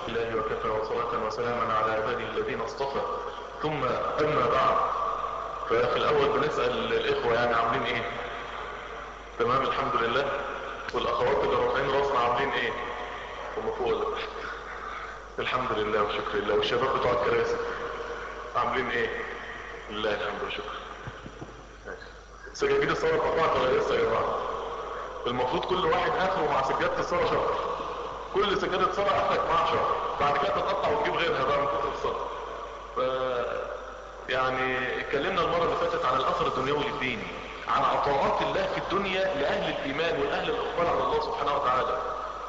الله وكفى وصلاة وسلاما على عباده الذين اصطفى. ثم أما بعد، ففي الأول بنسأل الإخوة يعني عاملين إيه؟ تمام الحمد لله. والأخوات اللي رافعين راسنا عاملين إيه؟ هم فوق ولا تحت؟ الحمد لله وشكر الله. والشباب بتوع الكراسي عاملين إيه؟ لله الحمد والشكر. سجاجيد الصلاة قطعت ولا لسه يا جماعة؟ المفروض كل واحد آخره مع سجادة الصلاة شهر. كل سجادة صلاة اخرك معاها شهر، بعد كده تتقطع وتجيب غيرها بقى من كتر الصلاة. يعني اتكلمنا المرة اللي فاتت عن الاثر الدنيوي للدين، عن عطاءات الله في الدنيا لاهل الايمان والاهل الاقبال على الله سبحانه وتعالى.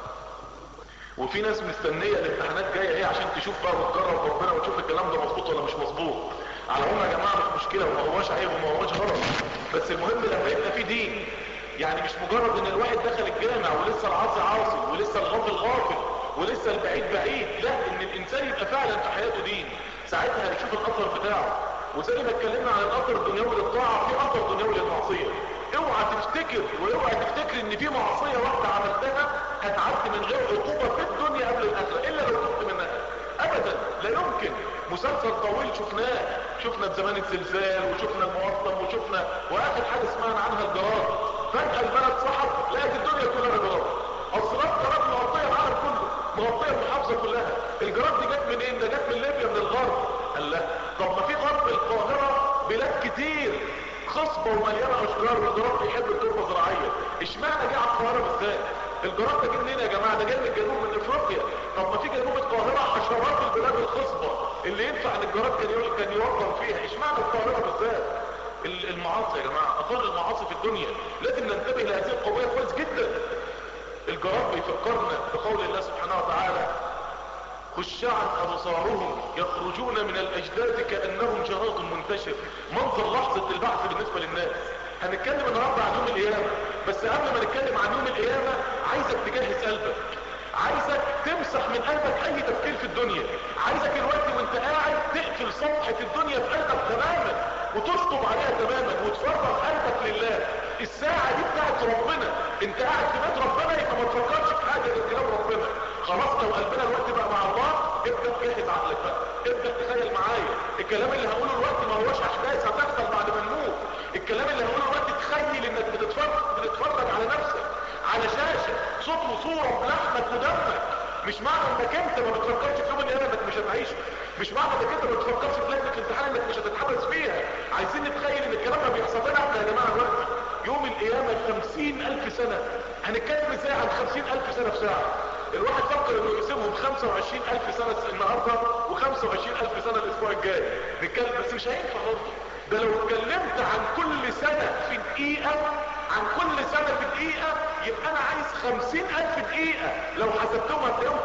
وفي ناس مستنية الامتحانات جاية ايه عشان تشوف بقى وتجرب ربنا وتشوف الكلام ده مظبوط ولا مش مظبوط. على العموم يا جماعة مش مشكلة وما هواش عيب وما هواش غلط، بس المهم لما يبقى في دين. يعني مش مجرد ان الواحد دخل الجامع ولسه العاصي عاصي ولسه الغافل غافل ولسه البعيد بعيد، لا، ان الانسان يبقى فعلا في حياته دين. ساعتها هنشوف الاثر بتاعه. وزي ما اتكلمنا عن الاثر الدنيوي للطاعه، في اثر دنيوي للمعصيه. اوعى تفتكر ان في معصيه واحده عملتها هتعدي من غير عقوبه في الدنيا قبل الاخره الا لو تبت منها. ابدا لا يمكن. مسلسل طويل شفنا زمان الزلزال وشفنا المقطم وشفنا واخر حاجه سمعنا عنها الجراد. فجاه البلد صحت لقيت الدنيا كلها جراد. اصرار جراد مغطيه العالم كله، مغطيه المحافظه كلها. الجراد دي جت منين؟ ده جت من ليبيا من الغرب. قال لا، طب ما في غرب القاهره بلاد كتير خصبه ومليانه اشجار والجراد بيحب التربه الزراعيه. اشمعنى جه على القاهره بالذات؟ الجراد ده جه منين يا جماعه؟ ده جاي من الجنوب من افريقيا. طب ما في جنوب القاهره حشرات البلاد الخصبه اللي ينفع ان الجراد كان يوطن فيها. اشمعنى القاهره بالذات؟ المعاصي يا جماعه، اثار المعاصي في الدنيا لازم ننتبه لهذه القضيه كويس جدا. الجراد بيفكرنا بقول الله سبحانه وتعالى: خشعا ابصارهم يخرجون من الاجداث كانهم جراد منتشر. منظر لحظه البعث بالنسبه للناس. هنتكلم النهارده عن يوم القيامه، بس قبل ما نتكلم عن يوم القيامه عايزك تجهز قلبك، عايزك تمسح من قلبك اي تفكير في الدنيا. عايزك الوقت وانت قاعد تقفل صفحه الدنيا في قلبك تماما وتشطب عليها تماما وتفرغ قلبك لله. الساعه دي بتاعت ربنا، انت قاعد في بيت ربنا يبقى ما تفكرش في حاجه غير كلام ربنا. خلاص لو قلبنا الوقت بقى مع الله، ابدا تجهز عقلك بقى، ابدا تخيل معايا الكلام اللي هقوله الوقت ما هوش احداث هتحصل بعد ما نموت. الكلام اللي هقوله الوقت تخيل انك بتتفرج على نفسك على شاشه صوت وصوره بلحمك ودمك. مش معنى انك انت ما بتفكرش في يوم القيامه انك مش هتعيش، مش معنى انك انت ما بتفكرش في لجنه الامتحان انك مش هتتحبس فيها. عايزين نتخيل ان الكلام ده بيحصل لنا احنا يا جماعه دلوقتي. يوم القيامه 50,000 سنه. هنتكلم ازاي عن 50,000 سنه في ساعه؟ الواحد فكر انه يقسمهم 25,000 سنه النهارده و25,000 سنه الاسبوع الجاي. نتكلم بس مش هينفع برضه. ده لو اتكلمت عن كل سنه في دقيقه، عن كل سنه في دقيقه، يبقى انا عايز 50,000 دقيقه. لو حسبتهم هتلاقيهم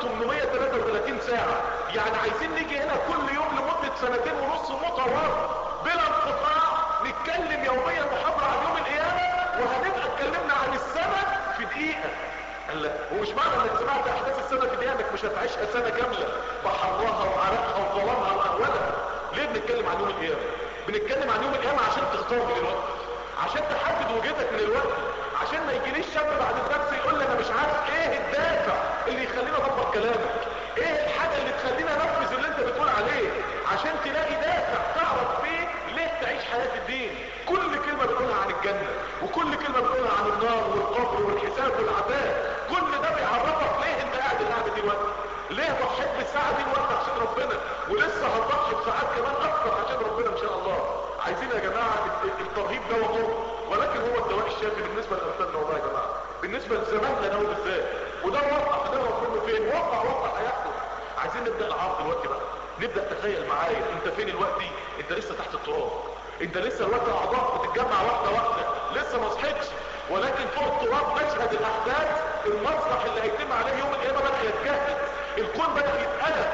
833 ساعه. يعني عايزين نيجي هنا كل يوم لمده 2.5 سنين متواصل بلا انقطاع نتكلم يوميا محاضره عن يوم القيامه، وهنبقى اتكلمنا عن السنه في دقيقه. قال لا، ومش معنى انك سمعت احداث السنه في دقيقه انك مش هتعيشها سنه كامله بحرها وعرقها وظلامها واهوالها. ليه بنتكلم عن يوم القيامه؟ بنتكلم عن يوم القيامه عشان تختار من الوقت، عشان تحدد وجهتك من الوقت، عشان ما يجيليش شاب بعد الدرس يقول لي انا مش عارف ايه الدافع اللي يخليني اطبق كلامك، ايه الحاجه اللي تخليني انفذ اللي انت بتقول عليه، عشان تلاقي دافع تعرف فيه ليه تعيش حياه الدين. كل كلمه بتقولها عن الجنه، وكل كلمه بتقولها عن النار والقبر والحساب والعذاب، كل ده بيعرفك ليه انت قاعد القعده دي وقت، ليه ضحيت بالساعه دي وقت عشان ربنا، ولسه هتضحي بساعات كمان اكتر عشان ربنا ان شاء الله. عايزين يا جماعه الترهيب ده وضوء، ولكن هو الدواء الشافي بالنسبه لامثالنا والله يا جماعه، بالنسبه لزماننا ده بالذات. وده وقع هنعرف منه فين، وقع هيحصل. عايزين نبدا العرض دلوقتي بقى، نبدا تخيل معايا انت فين دلوقتي. انت لسه تحت التراب، انت لسه الوقت اعضاء بتتجمع واحده واحده، لسه ما صحيتش، ولكن فوق التراب مشهد الاحداث، المسرح اللي هيتم عليه يوم القيامه بدا يتجهز، الكون بدا يتقلب،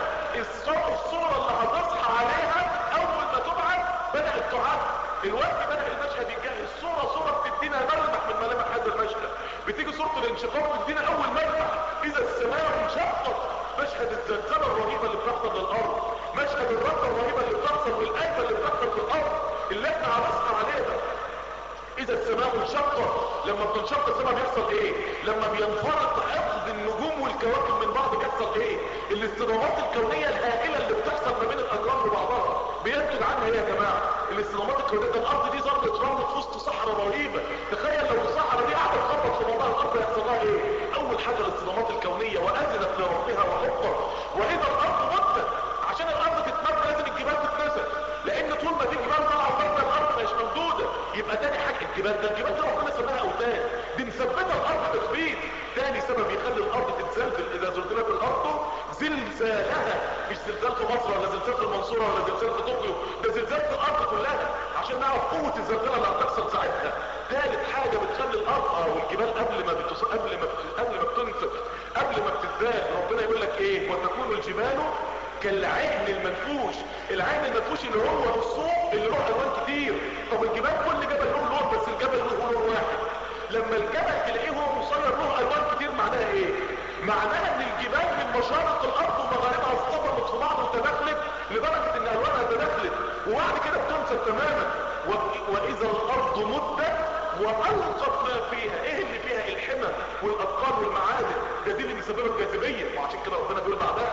الصوره اللي هتصحى عليها اول ما تبعث بدات تعد. الوقت بدأ المشهد يتجهز، صورة بتدينا ملمح من ملامح هذا المشهد. بتيجي صورة الانشقاق تدينا اول ملمح، اذا السماء انشقت. مشهد الزلزال الرهيبة اللي بتحصل للارض، مشهد الرده الرهيبة اللي بتحصل والآيبة اللي بتحصل في الارض اللي احنا هنصحى عليها. اذا السماء انشقت، لما بتنشق السماء بيحصل ايه؟ لما بينفرط حفظ النجوم والكواكب من بعض بيحصل ايه؟ الاصطدامات الكونيه الهائله اللي بتحصل ما بين الاجرام وبعضها بينتج عنها ايه يا جماعه؟ الاصطدامات الكونيه. ده الارض دي ذره رمل في وسط صحراء رهيبه، تخيل لو الصحراء دي قاعده تخبط في بعضها الارض هيحصل لها ايه؟ اول حاجه الاصطدامات الكونيه، واذنت لربها وحقت. واذا الارض مدت، عشان الارض تتمد لازم الجبال تتنسف، لان طول ما في جبال طالعه وطالعه الارض مش ممدوده. يبقى تاني حاجه الجبال، ده الجبال دي ربنا سماها اوتاد، دي مثبته الارض تثبيت. تاني سبب يخلي الارض تتزلزل، اذا زلزلت الارض زلزالها، مش زلزال في مصر ولا زلزال في المنصوره ولا زلزال في طوكيو، ده زلزال في الارض كلها، عشان نعرف قوه الزلزال اللي هتحصل ساعتها. ثالث حاجه بتخلي الارض والجبال قبل ما بتنسف، قبل ما بتزداد، ربنا يقول لك ايه؟ وتكون الجبال كالعين المنفوش. العين المنفوش اللي هو الصوت اللي له الوان كتير. طب الجبال كل جبل له لون، بس الجبل له لون واحد. لما الجبل تلاقيه هو مصير له الوان كتير، معناها ايه؟ معناها ان الجبال من مشارق الارض ومغاربها اصطدمت في بعض وتداخلت لدرجه ان الوانها تداخلت، وبعد كده بتنسف تماما. واذا الارض مدت والقت ما فيها، ايه اللي فيها؟ الحمم والاثقال والمعادن، ده دي اللي بيسببها الجاذبيه. وعشان كده ربنا بيقول بعدها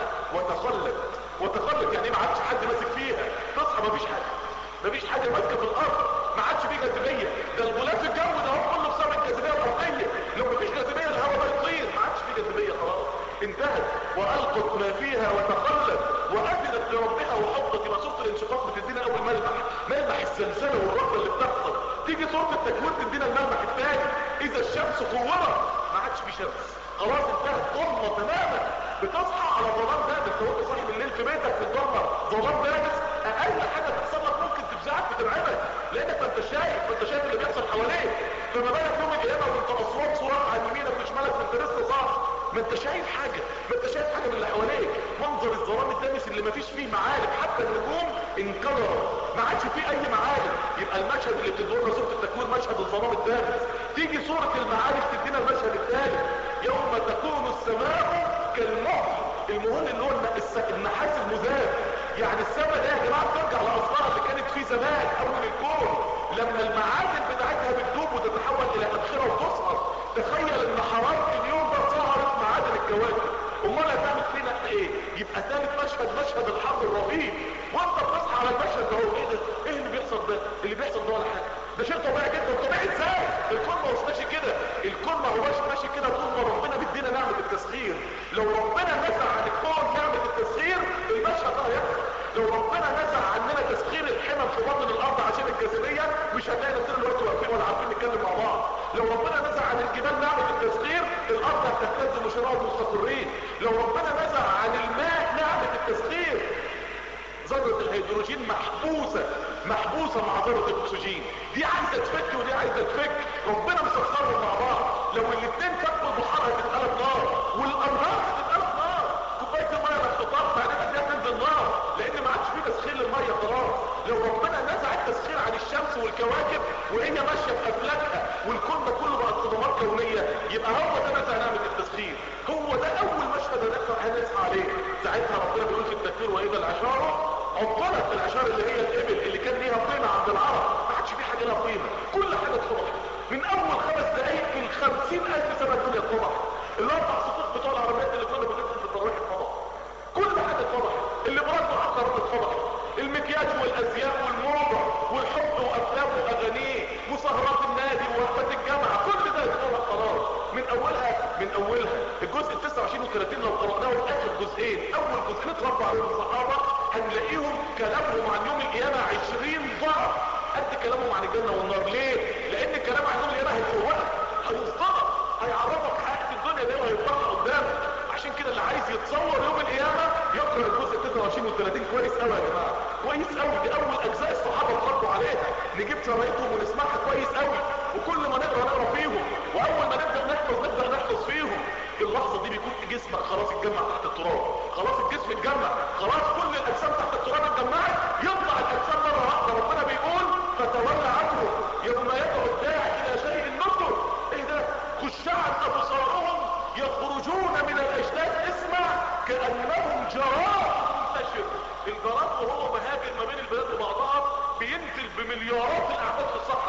وتخلت يعني ما عادش حد ماسك فيها، تصحى مفيش حاجه ماسكه في الارض، ما عادش فيه جاذبيه. ده الغلاف الجوي ده هو كله بسبب الجاذبيه الارضيه، لو مفيش جاذبيه الهواء ده يطير، ما عادش فيه جاذبيه، خلاص انتهت. والقت ما فيها وتخلت واذنت لربها وحقت. يبقى سوره الانشقاق بتدينا اول ملمح السلسله والرده اللي بتحصل. تيجي سوره التكوير تدينا الملمح الثاني، اذا الشمس كورت، ما عادش في شمس، خلاص انتهت، ضلمه تماما. بتصحى على ظلام دامس، لو انت صاحي بالليل في بيتك في الضلمه ظلام دامس، اقل حاجه تحصل لك ممكن تفزعك وترعبك، لانك ما انت شايف اللي بيحصل حواليك. فما بالك يوم القيامه وانت اصوات صراخ عن يمينك وشمالك وانت لسه صاحي، ما انت شايف حاجه من اللي حواليك. منظر الظلام الدامس اللي ما فيش فيه معالم، حتى النجوم انكدرت، ما عادش فيه اي معالم. يبقى المشهد اللي بتدورنا سوره التكوير مشهد الظلام الدامس. تيجي سوره المعارج تدينا المشهد الثالث، يوم تكون السماء كالمهل. المهل اللي هو النحاس المذاب، يعني السماء ده يا جماعه بترجع لاصلها اللي كانت في زمان اول الكون، لما المعادن بتاعتها بتدوب وتتحول الى ادخره وتصهر. تخيل ان حراره اليوم ده صهرت معادن الكواكب، امال هتعمل فينا ايه؟ يبقى ثالث مشهد الحرب الرهيب. وانت بتصحى على المشهد ده، هو ايه ده؟ ايه اللي بيحصل ده؟ اللي بيحصل ده ولا حاجه، ده شيء طبيعي جدا. طبيعي ازاي؟ الكون ما هوش ماشي كده، الكون ما هوش ماشي كده طول ما ربنا بيدينا نعمه التسخير. لو ربنا نزع عن الكون نعمه التسخير المشهد ده هيحصل. لو ربنا نزع عننا تسخير الحمم في بطن الارض عشان الجاذبيه، مش هتلاقي نفسنا دلوقتي واقفين ولا عارفين نتكلم مع بعض. لو ربنا نزع عن الجبال نعمه التسخير، الارض هتهتز وشراء مستقرين. لو ربنا نزع عن الماء نعمه التسخير، ذرة الهيدروجين محبوسة مع ذرة الاكسجين، دي عايزة تفك ودي عايزة تفك، ربنا مسخرهم مع بعض. لو الاثنين فكوا البحار هتتقلب نار، والانهار هتتقلب نار. كوباية المية لما تحطها في عينيها دي هتنزل نار، لان ما عادش فيه تسخير للمية خلاص. لو ربنا نزع التسخير عن الشمس والكواكب وهي ماشية في افلاكها والكون ده كله بقى صدمات كونية، يبقى هو ده نزع نعمة التسخير. هو ده اول مشهد هنسعى عليه. ساعتها ربنا بيقول في التكفير واذا العشار عطلت. العشار اللي هي الابل اللي كان ليها قيمة عند العرب، ما عادش في حاجة لها قيمة، كل حاجة اتطبخت. من اول 5 دقايق في 50,000 سنة الدنيا اتطبخت. الاربع سطوح بتوع العربيات اللي كنا بننزل في الضرايح اتطبخت، كل حاجة اتطبخت. اللي براده عقرت اتطبخت، المكياج والازياء والموضة والحب وافلام واغانيه وسهرات النادي ووقفات الجامعة، كل ده اتطبخ خلاص. من اولها الجزء 29 و30 لو قرأناه في اخر جزئين، اول جزئين اتربى عليهم الصحابة هنلاقيهم كلامهم عن يوم القيامة 20 ضعف قد كلامهم عن الجنة والنار. ليه؟ لان الكلام عن يوم القيامة هيفوقك، هيصدقك، هيعرفك حقيقة الدنيا دي وهيطلع قدامك. عشان كده اللي عايز يتصور يوم القيامة يقرأ الجزء 29 و30 كويس قوي يا جماعة، كويس قوي. دي اول اجزاء الصحابة اتربوا عليها، نجيب شرايطهم ونسمعها كويس قوي، وكل ما نقرأ فيهم، واول ما نبدأ نحفظ فيهم. اللحظة دي بيكون جسمك خلاص اتجمع تحت التراب، خلاص الجسم اتجمع، خلاص كل الاجسام تحت التراب اتجمعت، يطلع الاجسام مرة واحدة. ربنا بيقول فتولى عنه يوم يدعو الداعي الى شيء نكر. ايه ده؟ خشعت ابصارهم يخرجون من الاجداث، اسمع كأنهم جراد منتشر. الجراد وهو مهاجر ما بين البلاد وبعضها بينزل بمليارات الاعداد في الصحراء،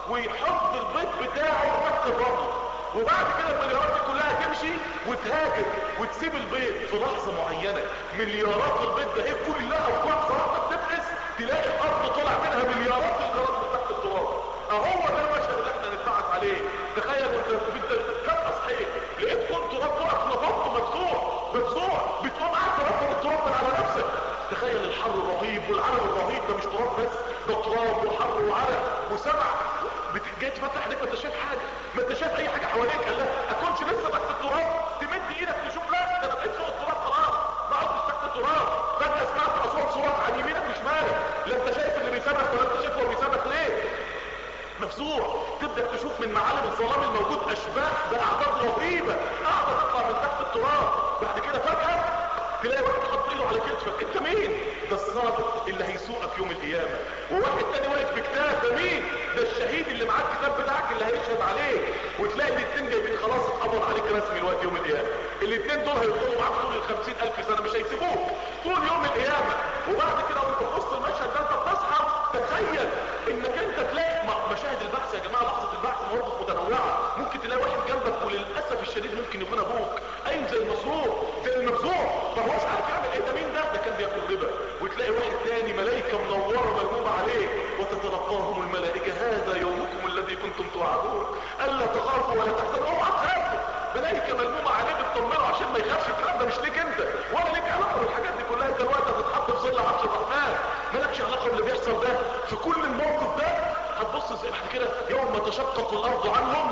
ويحط البيض بتاعه تحت الرمل، وبعد كده المليارات دي كلها تمشي وتهاجر وتسيب البيض في لحظة معينة. مليارات البيض ده هي كلها في لحظة واحدة بتفقس، تلاقي الارض طلع منها مليارات الجراد من تحت التراب. اهو ده المشهد اللي احنا نتبعث عليه. تخيل انت فجأة صحيح لقيت كنت تراب تقف نفضت مفزوع بتقوم قاعد ترفض التراب من على نفسك. تخيل الحر الرهيب والعرق الرهيب، ده مش تراب بس، ده تراب وحر وعرق وسمع. جاي تفتح عينيك ما انت شايف حاجه، ما انت شايف اي حاجه حواليك. قال لا اكونش لسه تحت التراب تمد ايدك تشوف، لا ده انا بقيت فوق التراب خلاص، ما عدتش تحت التراب. فجاه سمعت اصوات صراخ عن يمينك وشمالك، لا انت شايف اللي بيسابك ولا انت شايف هو بيسابك ليه. مفزوع، تبدا تشوف من معالم الظلام الموجود اشباح باعداد رهيبه قاعده تطلع من تحت التراب. بعد كده فجاه تلاقي واحد حط ايده على كتفك، انت مين؟ ده الصادق اللي هيسوقك يوم القيامه. وواحد تاني واقف بكتاب، ده مين؟ ده الشهيد اللي معاه الكتاب بتاعك اللي هيشهد عليك. وتلاقي الاتنين جايبين خلاص اتقبض عليك رسمي الوقت يوم القيامه. الاتنين دول هيفضلوا معاك طول 50,000 سنه، مش هيسيبوك طول يوم القيامه. وبعد كده وانت في وسط المشهد ده انت بتصحى، تخيل انك انت تلاقي مشاهد البحث يا جماعه. لحظه البحث مواقف متنوعه، ممكن تلاقي واحد جنبك وللاسف الشديد ممكن يكون ابوك قايم زي المسروق زي المفزوع، ما هوش عارف يعمل ايه. ده مين ده؟ ده كان بياكل ربا. وتلاقي واحد تاني ملائكه منوره ملمومه عليه، وتتلقاهم الملائكه هذا يومكم الذي كنتم توعدون الا تخافوا ولا تحزنوا. اوعى تخافوا، ملائكه ملمومه عليه بتطمنه عشان ما يخافش. الكلام ده مش ليك انت ولا ليك علاقه بالحاجات دي كلها. انت الوقت هتتحط في ظل عرش الرحمن، مالكش علاقه باللي بيحصل ده. في كل الموقف ده هتبص زي بعد كده يوم تشقق الارض عنهم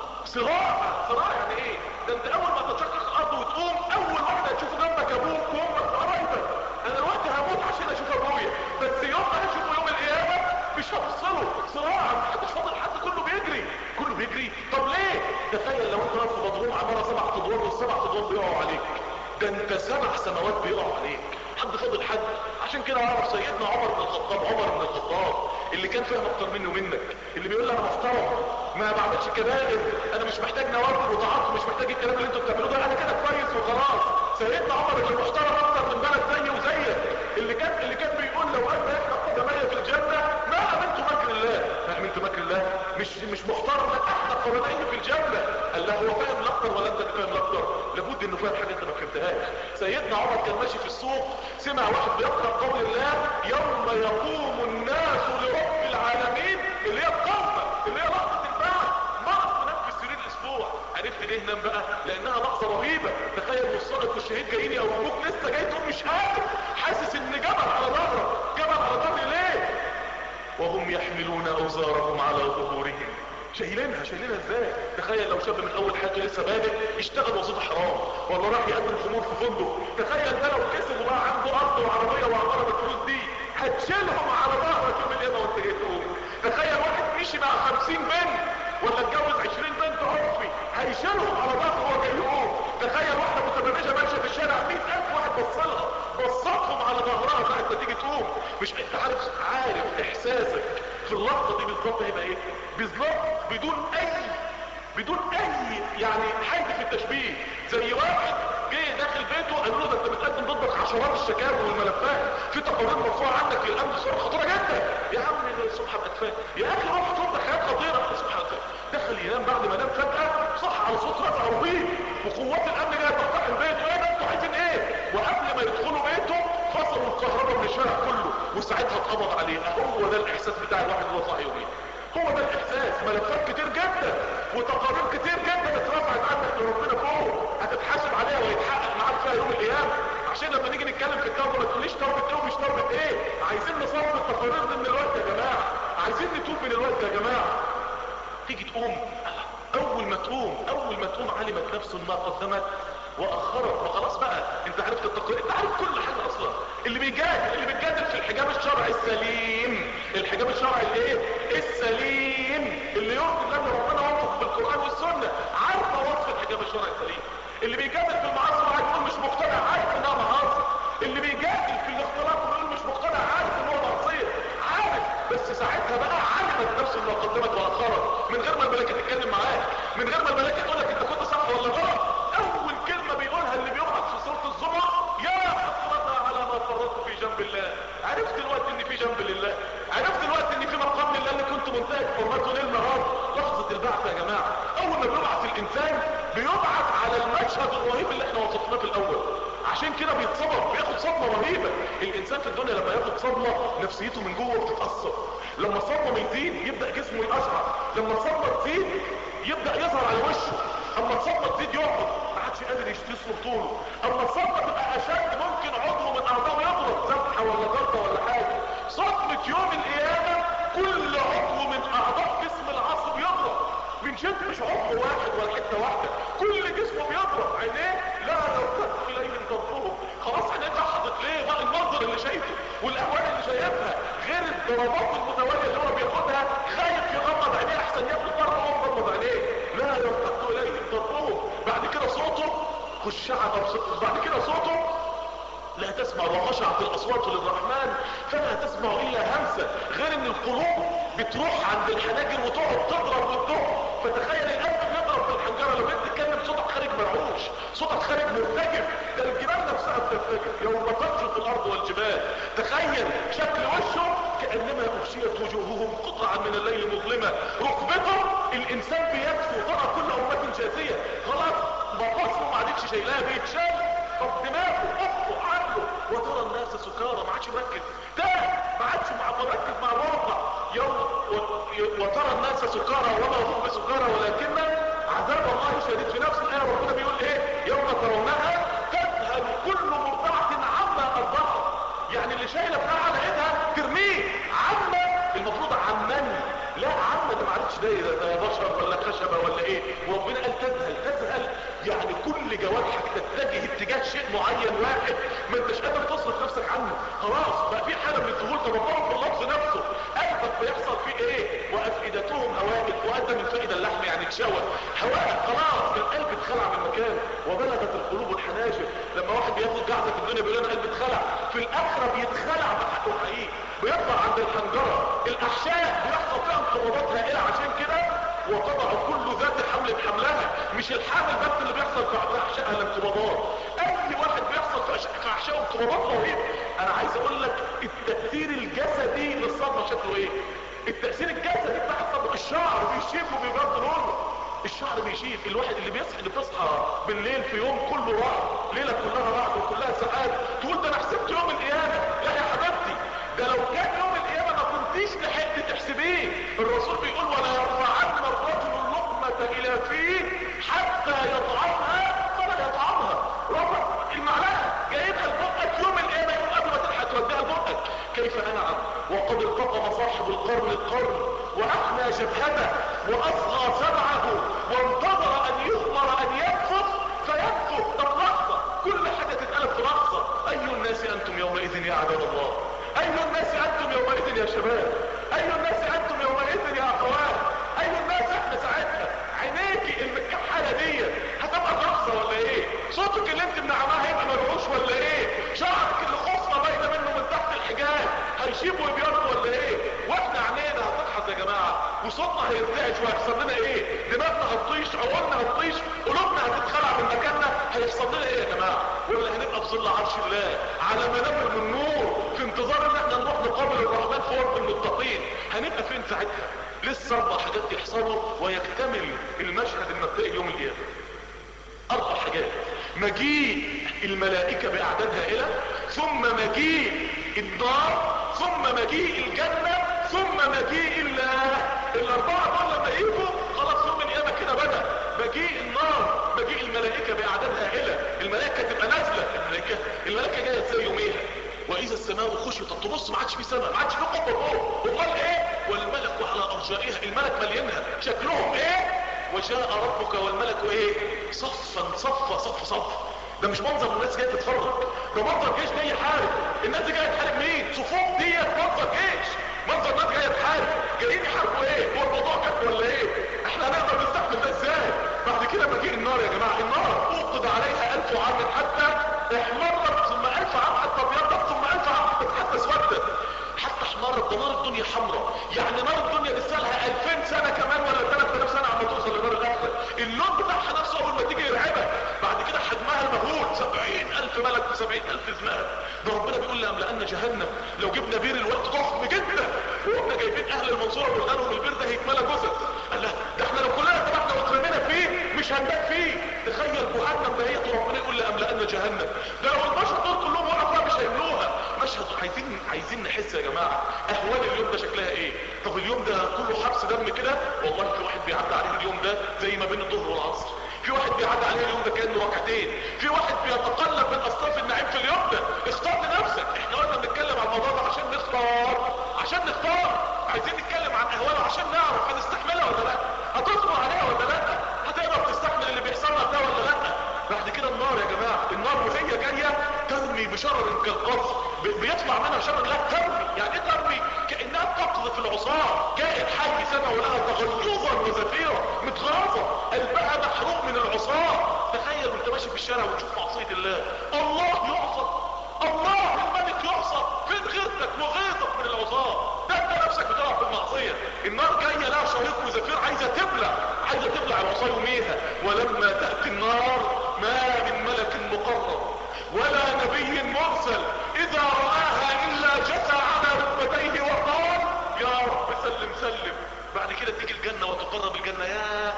صراع يعني ايه؟ ده انت اول ما تشقق الارض وتقوم اول واحد هتشوفه جنبك ابوك وامك وقرايبك. انا دلوقتي هموت عشان اشوف ابويا، بس يوم ما هشوفه يوم القيامه مش هفصله. صراع، محدش فاضل حد، كله بيجري. طب ليه؟ تخيل لو انت واقف في بدروم عماره 7 ادوار والسبع ادوار بيقعوا عليك، ده انت 7 سماوات بيقعوا عليك. حد فاضل حد؟ عشان كده اعرف سيدنا عمر بن الخطاب اللي كان فاهم اكتر مني ومنك، اللي بيقول لي انا محترم ما بعملش كبائر، انا مش محتاج نوافل وتعاطف، مش محتاج الكلام اللي انتوا بتعملوه ده، انا كده كويس وخلاص. سيدنا عمر اللي محترم اكتر من بلد زيي وزيك، اللي كان بيقول لو انا احنا قدمي في الجنه ما امنت مكر الله، مش محترم، لا احنا قرنين في الجنه. قال له هو فاهم الاكتر ولا انت اللي فاهم الاكتر؟ لابد انه فاهم حاجه انت ما فهمتهاش. سيدنا عمر كان ماشي في السوق، سمع واحد بيقرا قول الله يوم يقوم الناس لرب العالمين، اللي هي القومه، اللي هي لحظه البعث. مرض هناك في السرير اسبوع. عرفت ليه نام بقى؟ لانها لحظه رهيبه. تخيل والصادق والشهيد جايين يقوموك لسه جاي تقوم مش قادر، حاسس ان جبل على ظهري ليه؟ وهم يحملون اوزارهم على ظهورهم. شايلينها ازاي؟ تخيل لو شاب من اول حياته لسه بادئ اشتغل وظيفه حرام ولا راح يقدم خمور في فندق، تخيل ده لو كسب وبقى عنده ارض وعربيه وعماره بالفلوس دي، هتشيلهم على ظهرك يوم القيامه وانت جاي تقوم. تخيل واحد مشي مع 50 بنت ولا اتجوز 20 بنت عرفي، هيشيلهم على ظهره وهو جاي يقوم. تخيل واحده متبرجه ماشيه في الشارع 100,000 واحد بصتهم على ظهرها ساعه ما تيجي تقوم. مش انت عارف احساسك في اللحظه دي بالظبط هيبقى ايه؟ بالظبط بدون اي يعني حاجه في التشبيه. زي واحد جه داخل بيته قالوا له ده انت بتقدم ضدك عشرات الشكاوى والملفات، في تقارير مرفوعه عنك للامن صوره خطيره جدا. يا عم الصبح اتفاهم يا اخي، روح تقول ده حاجات خطيره. الصبح دخل ينام، بعد ما نام فجاه صح على صوت رزع رهيب وقوات الامن جايه تقتحم بيته. ايه ده انتوا عايزين ايه؟ وقبل ما يدخلوا بيته فصلوا الكهرباء من الشارع كله، وساعتها اتقبض عليه. هو ده الاحساس بتاع الواحد وهو صاحي يومين. هو ده الاحساس. ملفات كتير جدا وتقارير كتير جدا اترفعت عنك لربنا فوق، هتتحاسب عليها ويتحقق معاك فيها يوم القيامه. عشان لما نيجي نتكلم في التوبه ما تقوليش توبه ايه ومش توبه ايه. عايزين نصرف التقارير دي من الوقت يا جماعه، عايزين نتوب من الوقت يا جماعه. تيجي تقوم، اول ما تقوم علمت نفس ما قدمت واخرت. فخلاص بقى انت عرفت التقرير، انت عارف كل حاجه اصلا. اللي بيجادل في الحجاب الشرعي السليم، الحجاب الشرعي السليم اللي يرضي الله ربنا وصف بالقران والسنه، عارفه وصف الحجاب الشرعي السليم. اللي بيجادل في المعاصي وقاعد يقول مش مقتنع، عارف انها معاصي. اللي بيجادل في الاختلاط ويقول مش مقتنع، عارف ان هو معصيه، عارف. بس ساعتها بقى علمت نفس ما قدمت واخرت، من غير ما الملائكه تتكلم معاك، من غير ما الملائكه تقول لك انت كنت صح ولا غلط. اول كلمه بيقولها اللي بيقعد في سوره الزمر، يا حسرتها على ما فرطت في جنب الله. عرفت دلوقتي ان في جنب لله، عرفت دلوقتي ان في مقام لله اللي كنت منتهك حرمته ليل نهار. لحظة البعث يا جماعة، اول ما بيبعث الانسان بيبعث على المشهد الرهيب اللي احنا وصفناه في الاول. عشان كده بيتصدم، بياخد صدمة رهيبة. الانسان في الدنيا لما ياخد صدمة نفسيته من جوه بتتأثر. لما الصدمة يزيد يبدأ جسمه يقشعر، لما الصدمة تزيد يبدأ يظهر على وشه، اما الصدمة تزيد يقعد ما عادش قادر يستثمر طوله، اما الصدمة تبقى اشد ممكن عضو من اعضائه يضرب، ذبحة ولا جلطة ولا حاجة. صدمة يوم القيامة كل عضو من اعضاء جسم العصب يضرب، من شد مش عضو واحد ولا حتة واحدة، كل جسمه بيضرب. عينيه لا يرتد اليهم طرفهم، خلاص عينيه ضحضت ليه بقى المنظر اللي شايفه والاهوال اللي شايفها، غير الضربات المتوالية اللي هو بياخدها، خايف يغمض عينيه احسن ياخد ضربة وهو مغمض عينيه. لا يرتد اليهم طرفهم. بعد كده صوته خشعة، بعد كده صوته لا تسمع وخشعت الاصوات للرحمن فلا تسمع الا همسة. غير ان القلوب بتروح عند الحناجر وتقعد تضرب وتدق. فتخيل القلب بيضرب في الحنجرة، لو انت تتكلم صوتك خارج مرعوش، صوتك خارج مرتجف، ده الجبال نفسها بترتجف يوم ترجف الارض والجبال. تخيل شكل وشه كانما اغشيت وجوههم قطعا من الليل مظلمة. ركبته الانسان بيكفو ترى كل امة جاثية، خلاص مقاصه ما عادتش شايلها بيتشال. طب دماغه افقه عقله، وترى الناس سكارى ما عادش مركز، ده ما عادش مركز مع الواقع. وترى الناس سكارى وما هم بسكارى ولكن عذاب الله شديد. في نفس الايه ربنا بيقول ايه؟ يوم ترونها تذهل كل مرضعة عما ارضعت. يعني اللي شايله بتاعها على ايدها ترميه. عما المفروض عمان، لا عما ده ما عادش ده بشر ولا خشبه ولا ايه. وربنا قال تذهل. تذهل يعني كل جوارحك تتجه اتجاه شيء معين واحد ما انتش قادر تصرف نفسك عنه. خلاص بقى في حاله من الذهول تبطلوا في اللفظ نفسه. قلبك بيحصل فيه ايه؟ وافئدتهم هوائل، وادى من فائده اللحم يعني اتشوى هوائل. خلاص القلب اتخلع من مكانه. وبلغت القلوب الحناجر. لما واحد بياخد قاعده في الدنيا بيقول انا قلبي اتخلع، في الاخره بيتخلع بحقه الحقيقي، بيطلع عند الحنجره. الاحشاء بيحصل فيها انقباضات هائله. عشان كده وتضع كل ذات حمل حملها. مش الحامل بس اللي بيحصل في احشائها الانقباضات، اي واحد بيحصل في احشائه انقباضات رهيبه. انا عايز اقول لك التاثير الجسدي للصدمه شكله ايه. التاثير الجسدي بتاع الصدمه، الشعر بيشيب وبيبرد لونه، الشعر بيشيب. الواحد اللي بتصحى بالليل في يوم كله رعد، ليله كلها رعد وكلها سحاب، تقول ده انا حسبت يوم القيامه. لا يا حبيبتي، ده لو كان يوم القيامه ما كنتيش لحقت تحسبيه. الرسول بيقول ولا يرفعن الرجل اللقمه الى فيه حتى يطعمها فلا يطعمها. رفع المعلقه جايبها لبقك يوم القيامه، يوم قبل ما تلحق توديها لبقك. كيف انعم وقد التقم صاحب القرن القرن واحنى جبهته واصغى سمعه وانتظر ان يؤمر ان ينفخ فينفخ. طب لحظه، كل حاجه تتقلب في لحظه. اي الناس انتم يومئذ يا عباد الله؟ اي الناس انتم يومئذ يا شباب؟ اي الناس انتم يومئذ يا اخوات؟ اي الناس احنا ساعتها؟ عينيكي المكحله دي هتبقى رقصه ولا ايه؟ صوتك اللي انت منعماه هيبقى مرعوش ولا ايه؟ شعرك اللي خصله باينه منه من تحت الحجاب هيشيب ويبيض ولا ايه؟ واحنا عينينا هتضحك يا جماعه، وصوتنا هيرتعش وهيحصل لنا ايه؟ دماغنا هتطيش، عقولنا هتطيش، قلوبنا هتتخلع من مكاننا. هيحصل لنا ايه يا جماعه؟ ولا هنبقى في ظل عرش الله على منابر من نور في انتظار ان احنا نروح نقابل الرحمن في وقت المتقين؟ هنبقى فين ساعتها؟ لسه 4 حاجات يحصلوا ويكتمل المشهد المبدئي يوم القيامه. 4 حاجات: مجيء الملائكه باعداد هائله، ثم مجيء النار، ثم مجيء الجنه، ثم مجيء الله. ال4 دول لما يجوا خلاص يوم القيامه كده بدا. مجيء النار، مجيء الملائكه باعداد هائله، الملائكه تبقى نازله. الملائكه جايه ازاي يوميها؟ واذا السماء خشطت، تبص ما عادش في سماء، ما عادش في قبه فوق. وقال ايه؟ والملك على ارجائها، الملك مليانها. شكلهم ايه؟ وجاء ربك والملك ايه؟ صفا صفا صف صف. ده مش منظر الناس جايه تتفرج، ده منظر جيش جاي يحارب. الناس دي جايه تحارب مين؟ صفوف دي منظر جيش، منظر ناس جايه تحارب. جايين يحاربوا ايه؟ هو الموضوع كده ولا ايه؟ احنا هنقدر نستحمل ده ازاي؟ بعد كده مجيء النار يا جماعه. النار اوقد عليها 1000 عام حتى احمرت، ثم 1000 عام حتى ابيضت، ثم 1000 عام حتى اسودت، حتى احمرت. ده نار الدنيا حمراء، يعني نار الدنيا لسه لها 2000 سنه كمان ولا 3000 سنه عم توصل لنار الاخره. اللون بتاعها نفسه اول ما تيجي يرعبك. بعد كده حجمها المهول 70,000 ملك و70,000 زمام، ده ربنا بيقول لأملأن جهنم. لو جبنا بير الوقت ضخم جدا واحنا جايبين اهل المنصورة وقلنا لهم البير ده هيتملى جثث، قال لا ده احنا لو كلنا تبعنا واترمينا فيه مش هنبات فيه. تخيل جهنم ده هي ربنا يقول لأملأن جهنم. ده لو البشر دول كلهم وقفوا مش هيملوها. مشهد عايزين نحس يا جماعة اهوال اليوم ده شكلها ايه. طب اليوم ده كله حبس دم كده؟ والله في واحد بيعدي عليه اليوم ده زي ما بين الظهر والعصر. في واحد بيعدي عليه اليوم ده كأنه ركعتين. في واحد بيتقلب من اصناف النعيم في اليوم ده. اختار لنفسك. احنا قلنا بنتكلم عن الموضوع ده عشان نختار. عايزين نتكلم عن اهواله عشان نعرف هنستحملها ولا لا، هتصبر عليها ولا لا، هتقدر تستحمل اللي بيحصل لك ده ولا لا. بعد كده النار يا جماعة، النار وهي جاية ترمي بشرر كالقصر، بيطلع منها شرر. لا ترمي، يعني ايه ترمي؟ كأنها تقذف العصاة. كائن حي سمعوا لها تغلظا وزفيرا، متغاظة قلبها محروق من العصاة. تخيل وانت ماشي في الشارع وتشوف معصية الله، الله يعصى، الله الملك يعصى، فين غيرتك وغيظك من العصاة؟ ده انت نفسك بتلعب في المعصية. النار جاية لها شريط وزفير، عايزة تبلع العصاة يوميها. ولما تأتي النار ما من ملك مقرب ولا نبي مرسل اذا رآها الا جثى على ركبتيه وقال يا رب سلم. بعد كده تيجي الجنة وتقرب الجنة. يا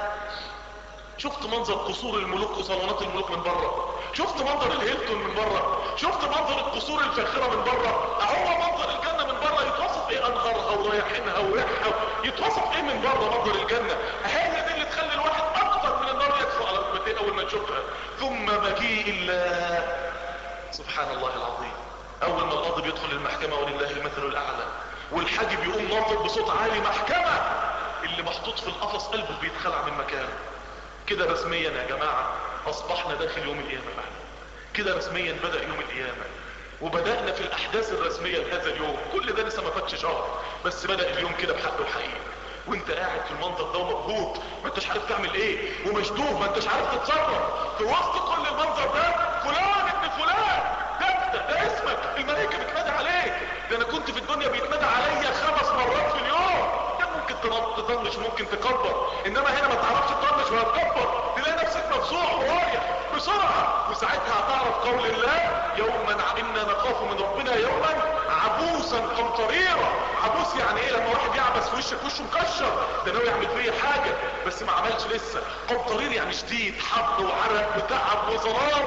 شفت منظر قصور الملوك وصالونات الملوك من بره؟ شفت منظر الهيلتون من بره؟ شفت منظر القصور الفاخرة من بره؟ اهو منظر الجنة من بره يتوصف ايه؟ انهارها ورياحينها وريحها، يتوصف ايه من بره منظر الجنة؟ هي دي اللي تخلي الواحد اكتر من النار يكفو على ركبتيه اول ما تشوفها. ثم مجيء الله، سبحان الله العظيم. اول ما القاضي بيدخل المحكمة ولله المثل الاعلى والحاجب يقوم ناطق بصوت عالي محكمة، اللي محطوط في القفص قلبه بيتخلع من مكانه. كده رسميا يا جماعة اصبحنا داخل يوم القيامة. بعد كده رسميا بدأ يوم القيامة، وبدأنا في الاحداث الرسمية لهذا اليوم. كل ده لسه ما فاتش شهر، بس بدأ اليوم كده بحق وحقيقي. وانت قاعد في المنظر ده ومبهوت، ما انتش عارف تعمل ايه، ومشدوه ما انتش عارف تتصرف في وسط كل المنظر ده. فلان ابن فلان، ده اسمك، الملائكة بتنادي عليك. ده انا كنت في الدنيا بيتنادى عليا 5 مرات في اليوم. ممكن تطنش ممكن تكبر، انما هنا ما تعرفش تطنش ولا تكبر، تلاقي نفسك مفزوع ورايح بسرعة. وساعتها هتعرف قول الله يوما انا نخاف من ربنا يوما عبوسا قمطريرا. عبوس يعني ايه؟ لما واحد يعبس في وشك وشه مكشر، ده ناوي يعمل فيه حاجة بس ما عملش لسه. قمطرير يعني شديد، حر وعرق وتعب وظلام.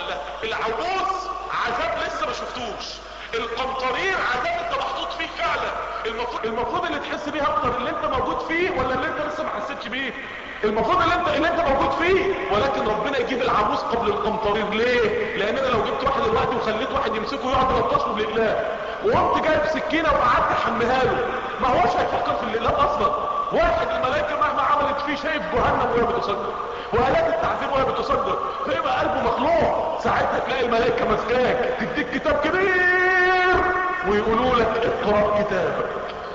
العبوس عذاب لسه ما شفتوش، القمطرير عذاب انت محطوط فيه فعلا. المفروض اللي تحس بيه اكتر اللي انت موجود فيه ولا اللي انت لسه ما حسيتش بيه؟ المفروض اللي انت موجود فيه. ولكن ربنا يجيب العبوس قبل القمطرير. ليه؟ لان انا لو جبت واحد دلوقتي وخليت واحد يمسكه يقعد يلطشه بالاقلام، وقمت جايب سكينه وقعدت احميها له، ما هوش هيفكر في الاقلام اصلا. واحد الملائكه مهما عملت فيه شايف جهنم وهي بتصدر وآلات التعذيب وهي بتصدر، فيبقى قلبه مخلوع. ساعتها تلاقي الملائكه ماسكاك تديك كتاب كبير ويقولوا لك اقرأ كتابك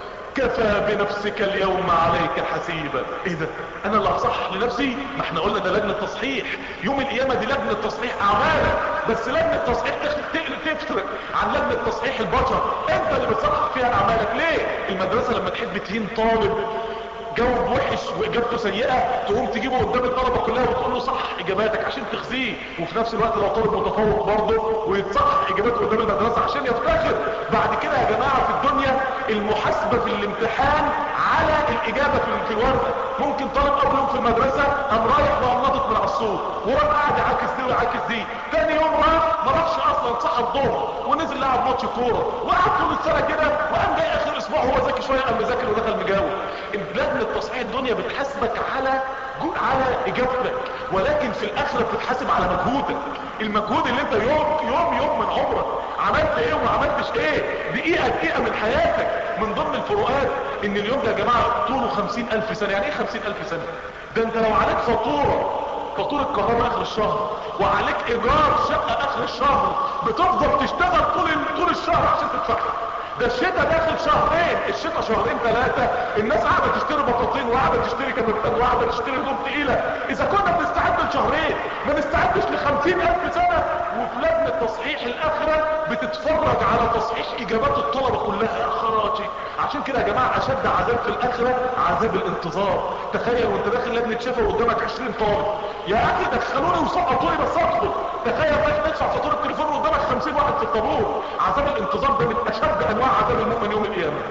كفى بنفسك اليوم عليك حسيبا. ايه ده؟ انا اللي هصحح لنفسي؟ ما احنا قلنا ده لجنة تصحيح. يوم القيامة دي لجنة تصحيح اعمالك، بس لجنة تصحيح تفرق عن لجنة تصحيح البشر. انت اللي بتصحح فيها اعمالك. ليه؟ المدرسة لما تحب تهين طالب جاوب وحش واجابته سيئة، تقوم تجيبه قدام الطلبة كلها وتقول له صح اجاباتك عشان تخزيه، وفي نفس الوقت لو طالب متفوق برضه ويتصحح اجاباته قدام المدرسة عشان يفتخر. بعد كده يا جماعة في الدنيا المحاسبة في الامتحان على الاجابة في الورقة. ممكن طالب اول يوم في المدرسة قام رايح وقام ناطط من على السور وقام قاعد يعاكس دي ويعاكس دي، تاني يوم راح ما راحش اصلا، صحى الظهر ونزل لعب ماتش كورة وقعد طول السنة كده، وقام جاي اخر اسبوع هو ذكي شوية قام مذاكر ودخل مجاوب. لجنة تصحيح الدنيا بتحاسبك على اجابتك، ولكن في الاخرة بتتحاسب على مجهودك. المجهود اللي انت يوم من عمرك عملت ايه وما عملتش ايه، دقيقة من حياتك. من ضمن الفروقات ان اليوم ده يا جماعة طوله 50,000 سنة. يعني ايه 50,000 سنة؟ ده انت لو عليك فاتورة كهرباء اخر الشهر وعليك ايجار شقة اخر الشهر بتفضل تشتغل طول الشهر عشان تدفعها. ده الشتاء داخل شهرين، الشتاء شهرين ثلاثة الناس قاعدة تشتري بطاطين وقاعدة تشتري كمرتان وقاعدة تشتري هدوم تقيلة. اذا كنا بنستعد لشهرين ما نستعدش ل50,000 سنة. وفي لجنة تصحيح الاخرة بتتفرج على تصحيح اجابات الطلبة كلها. يا خراجي، عشان كده يا جماعة اشد عذاب في الاخرة عذاب الانتظار. تخيل وانت داخل لجنة شفا وقدامك 20 طالب، يا اخي دخلوني وسقطوني بس ادخل. تخيل بقى تدفع فاتورة التليفون وقدامك 50 واحد في الطابور. عذاب الانتظار ده من اشد انواع عذاب المؤمن يوم القيامة.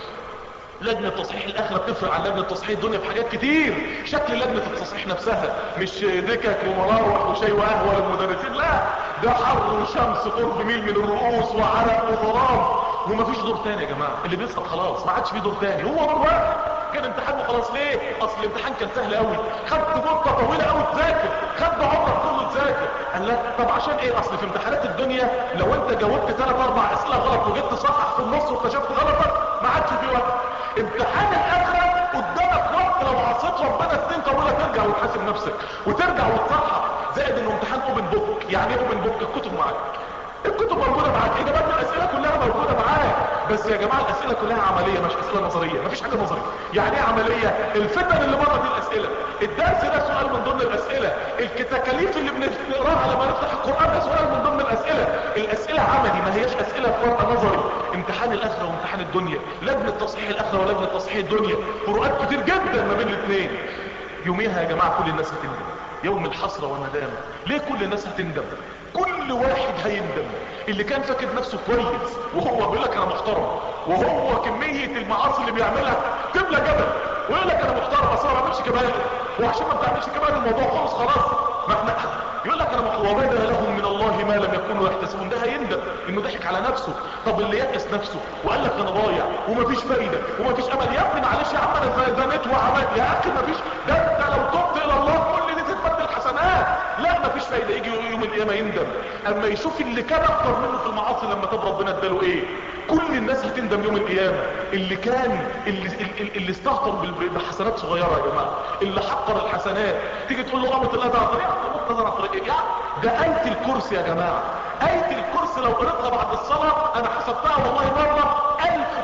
لجنة تصحيح الاخرة بتفرق عن لجنة تصحيح الدنيا في حاجات كتير. شكل لجنة التصحيح نفسها مش دكك ومراوح وشاي وقهوة للمدرسين، لا ده حر وشمس قرب ميل من الرؤوس وعرق وظلام، ومفيش دور تاني يا جماعة. اللي بيسقط خلاص ما عادش فيه دور تاني، هو دور واحد. كان امتحان وخلاص. ليه؟ اصل الامتحان كان سهل قوي، خدت مدة طويلة قوي تذاكر، خدت عمرك كله تذاكر. قال لا طب عشان ايه؟ اصل في امتحانات الدنيا لو انت جاوبت 3-4 اسئلة غلط وجيت تصحح في النص واكتشفت غلطك ما عادش فيه وقت. امتحان الاخرة قدامك وقت لو عصيت ربنا سنين طويلة ترجع وتحاسب نفسك وترجع وتصحح. زائد انه امتحان اوبن بوك. يعني ايه اوبن بوك؟ الكتب معاك، الكتب موجودة معاك، اجابات الاسئلة كلها موجودة معاك. بس يا جماعة الاسئلة كلها عملية مش اسئلة نظرية، مفيش حاجة نظرية. يعني ايه عملية؟ الفتن اللي بره دي الاسئلة، الدرس ده سؤال من ضمن الاسئلة، التكاليف اللي بنقراها لما نفتح القرآن ده سؤال من ضمن الاسئلة. الاسئلة عملي ما هياش اسئلة في ورقة نظري. امتحان الاخرة وامتحان الدنيا، لجنة تصحيح الاخرة ولجنة تصحيح الدنيا، فروقات كتير جدا ما بين الاثنين. يوميها يا جماعة كل الناس هتندم، يوم الحسرة والندامة. ليه كل الناس هتندم؟ كل واحد هيندم. اللي كان فاكر نفسه كويس وهو بيقول لك انا محترم، وهو كمية المعاصي اللي بيعملها تملى جبل، ويقول لك انا محترم اصلا ما بعملش كبائر، وعشان ما بتعملش كبائر الموضوع خلص خلاص. ما احنا يقول لك انا محترم، وبدا لهم من الله ما لم يكونوا يحتسبون. ده هيندم انه ضحك على نفسه. طب اللي يأس نفسه وقال لك انا ضايع ومفيش فايدة ومفيش امل، يا ابني معلش يا عم انا زنيت وعملت، يا اخي مفيش، ده انت لو تبت الى الله كل دي تتبدل حسنات. لا مفيش فايدة. يجي يوم القيامة يندم اما يشوف اللي كان اكتر منه في المعاصي لما تاب ربنا اداله ايه. كل الناس هتندم يوم القيامة. اللي كان اللي استهتر بحسنات صغيرة يا جماعة، اللي حقر الحسنات. تيجي تقول له قامت الأذى على طريق، قامت على طريق ايه؟ ده آية الكرسي يا جماعة. آية الكرسي لو قريتها بعد الصلاة انا حسبتها والله مرة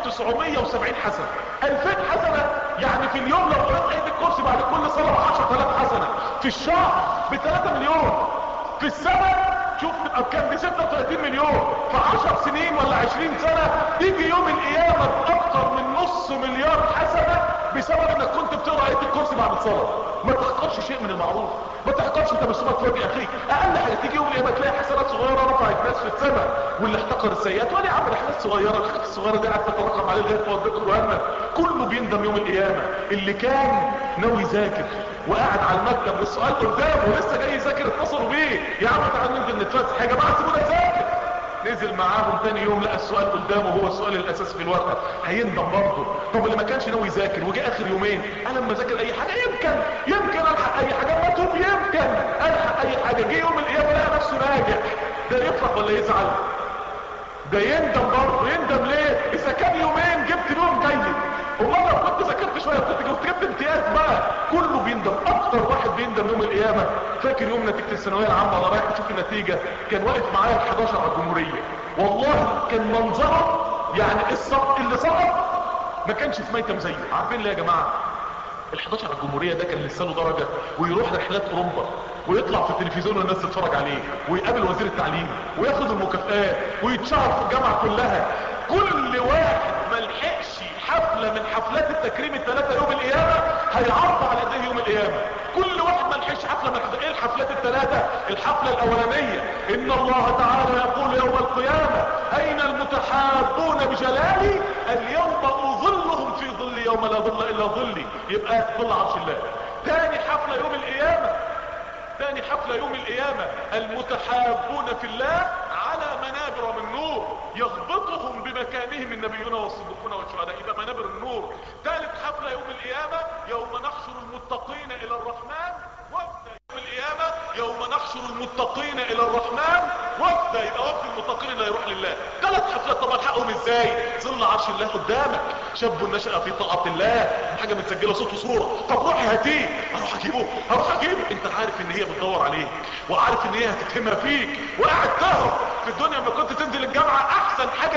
1970 حسنة، 2000 حسنة. يعني في اليوم لو قريت آية الكرسي بعد كل صلاة 10,000 حسنة، في الشهر ب3 مليون، في السنة شوف تبقى بكام؟ دي 36 مليون في 10 سنين ولا 20 سنة. يجي يوم القيامة بأكتر من نص مليار حسنة بسبب انك كنت بتقرأ آية الكرسي بعد الصلاة. ما تحقرش شيء من المعروف، ما تحقرش تبسمك في وجه اخيك. اقل حاجة تيجي يوم القيامة تلاقي حسنات صغيرة رفعت ناس في السماء، واللي احتقر السيئات ولا عمل حاجات صغيرة، الحاجات الصغيرة دي قاعد تترقم عليه لغاية ما ودته جهنم. كله بيندم يوم القيامة. اللي كان ناوي يذاكر وقاعد على المكتب والسؤال قدامه ولسه جاي يذاكر اتصلوا بيه، يا عم تعالوا ننزل نتفسح يا جماعه سيبونا نذاكر. نزل معاهم تاني يوم لقى السؤال قدامه هو السؤال الاساسي في الورقه، هيندم برضه. طب اللي ما كانش ناوي يذاكر وجه اخر يومين انا لما اذاكر اي حاجه يمكن الحق اي حاجه، ما توب يمكن الحق اي حاجه، جه يوم القيامه لقى نفسه ناجح. ده يفرح ولا يزعل؟ ده يندم برضه. يندم ليه؟ اذا كان يومين جبت يوم جيد، امال لو كنت ذاكرت شويه كنت جبت امتياز بقى. كله بيندم. اكتر واحد بيندم يوم القيامه فاكر يوم نتيجه الثانويه العامه ولا رايح تشوف النتيجه، كان واقف معايا ال11 على الجمهوريه، والله كان منظره يعني اللي سقط ما كانش في ميتم زيه. عارفين ليه يا جماعه؟ ال11 على الجمهوريه ده كان لسه له درجه، ويروح رحلات اوروبا ويطلع في التلفزيون والناس تتفرج عليه، ويقابل وزير التعليم وياخد المكافآت ويتشهر في الجامعه كلها. كل واحد ما لحقش حفله من حفلات التكريم ال3 يوم القيامه هيعرض على ايديه يوم القيامه. كل واحد ما لحقش حفله من ايه الحفلات ال3؟ الحفله الاولانيه ان الله تعالى يقول يوم القيامه اين المتحابون بجلالي اليوم اظلهم في ظلي يوم لا ظل الا ظلي، يبقى ظل عرش الله. تاني حفله يوم القيامه، تاني حفلة يوم القيامة المتحابون في الله على منابر من نور يغبطهم بمكانهم النبيون والصديقون والشهداء، يبقى منابر النور. ثالث حفلة يوم القيامة يوم نحشر المتقين الى الرحمن وفدا. يوم القيامة يوم نحشر المتقين الى الرحمن وفدا، يبقى وفد المتقين اللي هيروح لله. 3 حفلات. طب الحقهم ازاي؟ ظل عرش الله قدامك، شاب نشأ في طاعة الله، حاجة متسجلة صوت وصورة. طب روحي هاتيه، اروح اجيبه. انت عارف ان هي بتدور عليك وعارف ان هي هتتهمها فيك وقاعد تهرب. في الدنيا لما كنت تنزل الجامعة احسن حاجة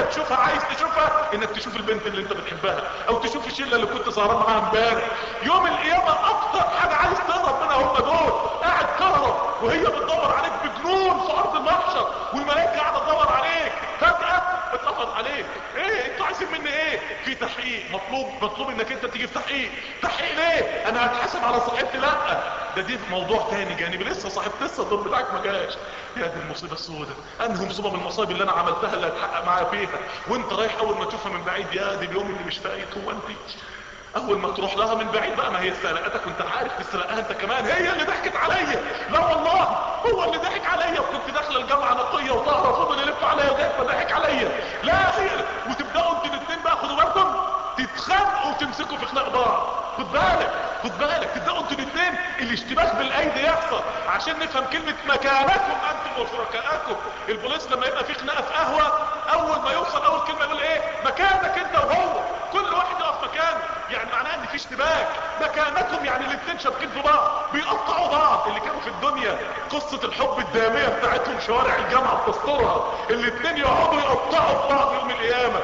تشوفها عايز تشوفها انك تشوف البنت اللي انت بتحبها او تشوف الشله اللي كنت سهران معاها امبارح. يوم القيامه اكتر حاجه عايز تهرب منها هم دول. قاعد تهرب وهي بتدور عليك بجنون في ارض المحشر والملائكه قاعده تدور عليك، فجاه اتقبض عليك. ايه انتوا عايزين مني ايه؟ في تحقيق، مطلوب انك انت تيجي في تحقيق. تحقيق ليه؟ انا هتحاسب على صاحبتي؟ لا، دي موضوع تاني جانبي، لسه صاحبتي لسه الدور بتاعك ما جاش. يا دي المصيبه السوداء، انهي مصيبه من المصايب اللي انا عملتها اللي هتحقق معايا فيها وانت رايح اول ما تشوفها من بعيد. يا دي اليوم اللي مش فايت. هو انت اول ما تروح لها من بعيد بقى، ما هي سرقتك وانت عارف تسرقها انت كمان. هي اللي ضحكت عليا، لا والله هو اللي ضحك عليا. وكنت داخله الجامعه نقيه وطاهره، فضل يلف عليا لغايه ما ضحك عليا. لا هي وتبداوا انتوا الاثنين بقى، خدوا بالكم، تتخانقوا وتمسكوا في خناق بعض. خد بالك تبداوا انتوا الاثنين الاشتباك بالايدي يحصل. عشان نفهم كلمه مكانكم انتم وشركائكم. البوليس لما يبقى في خناقه في قهوه، اول ما يوصل اول كلمه يقول ايه؟ مكانك انت وهو، كل واحد يقف مكانه. يعني معناه ان في اشتباك. مكانكم يعني الاثنين شابكين في بعض، بيقطعوا بعض. اللي كانوا في الدنيا قصه الحب الداميه بتاعتهم شوارع الجامعه بتسترها، الاثنين يقعدوا يقطعوا في بعض يوم القيامه.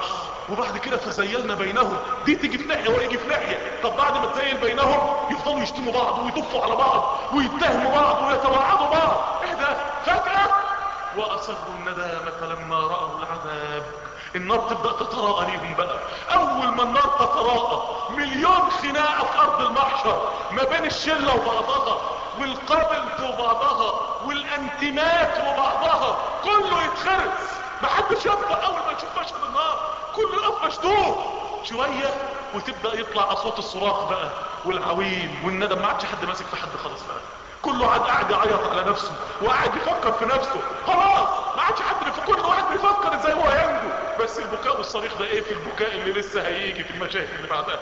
وبعد كده فزيلنا بينهم، دي تيجي في ناحيه ويجي في ناحيه. طب بعد ما تزيل بينهم يفضلوا يشتموا بعض ويطفوا على بعض ويتهموا بعض ويتوعدوا بعض. ايه ده؟ فجاه واصروا الندامه لما راوا العذاب. النار تبدا تتراءى ليهم بقى. اول ما النار تتراءى، مليون خناقه في ارض المحشر ما بين الشله وبعضها والقبلة وبعضها والانتمات وبعضها، كله يتخرس. محدش يبقى اول ما يشوف مشهد النار، كله يقف مشدود شويه وتبدا يطلع اصوات الصراخ بقى والعويل والندم. ما عادش حد ماسك في حد خالص بقى، كله قاعد يعيط على نفسه وقاعد يفكر في نفسه. خلاص ما عادش حد، في كل واحد بيفكر ازاي هو ينجو. بس البكاء والصريخ ده ايه في البكاء اللي لسه هيجي في المشاهد اللي بعدها.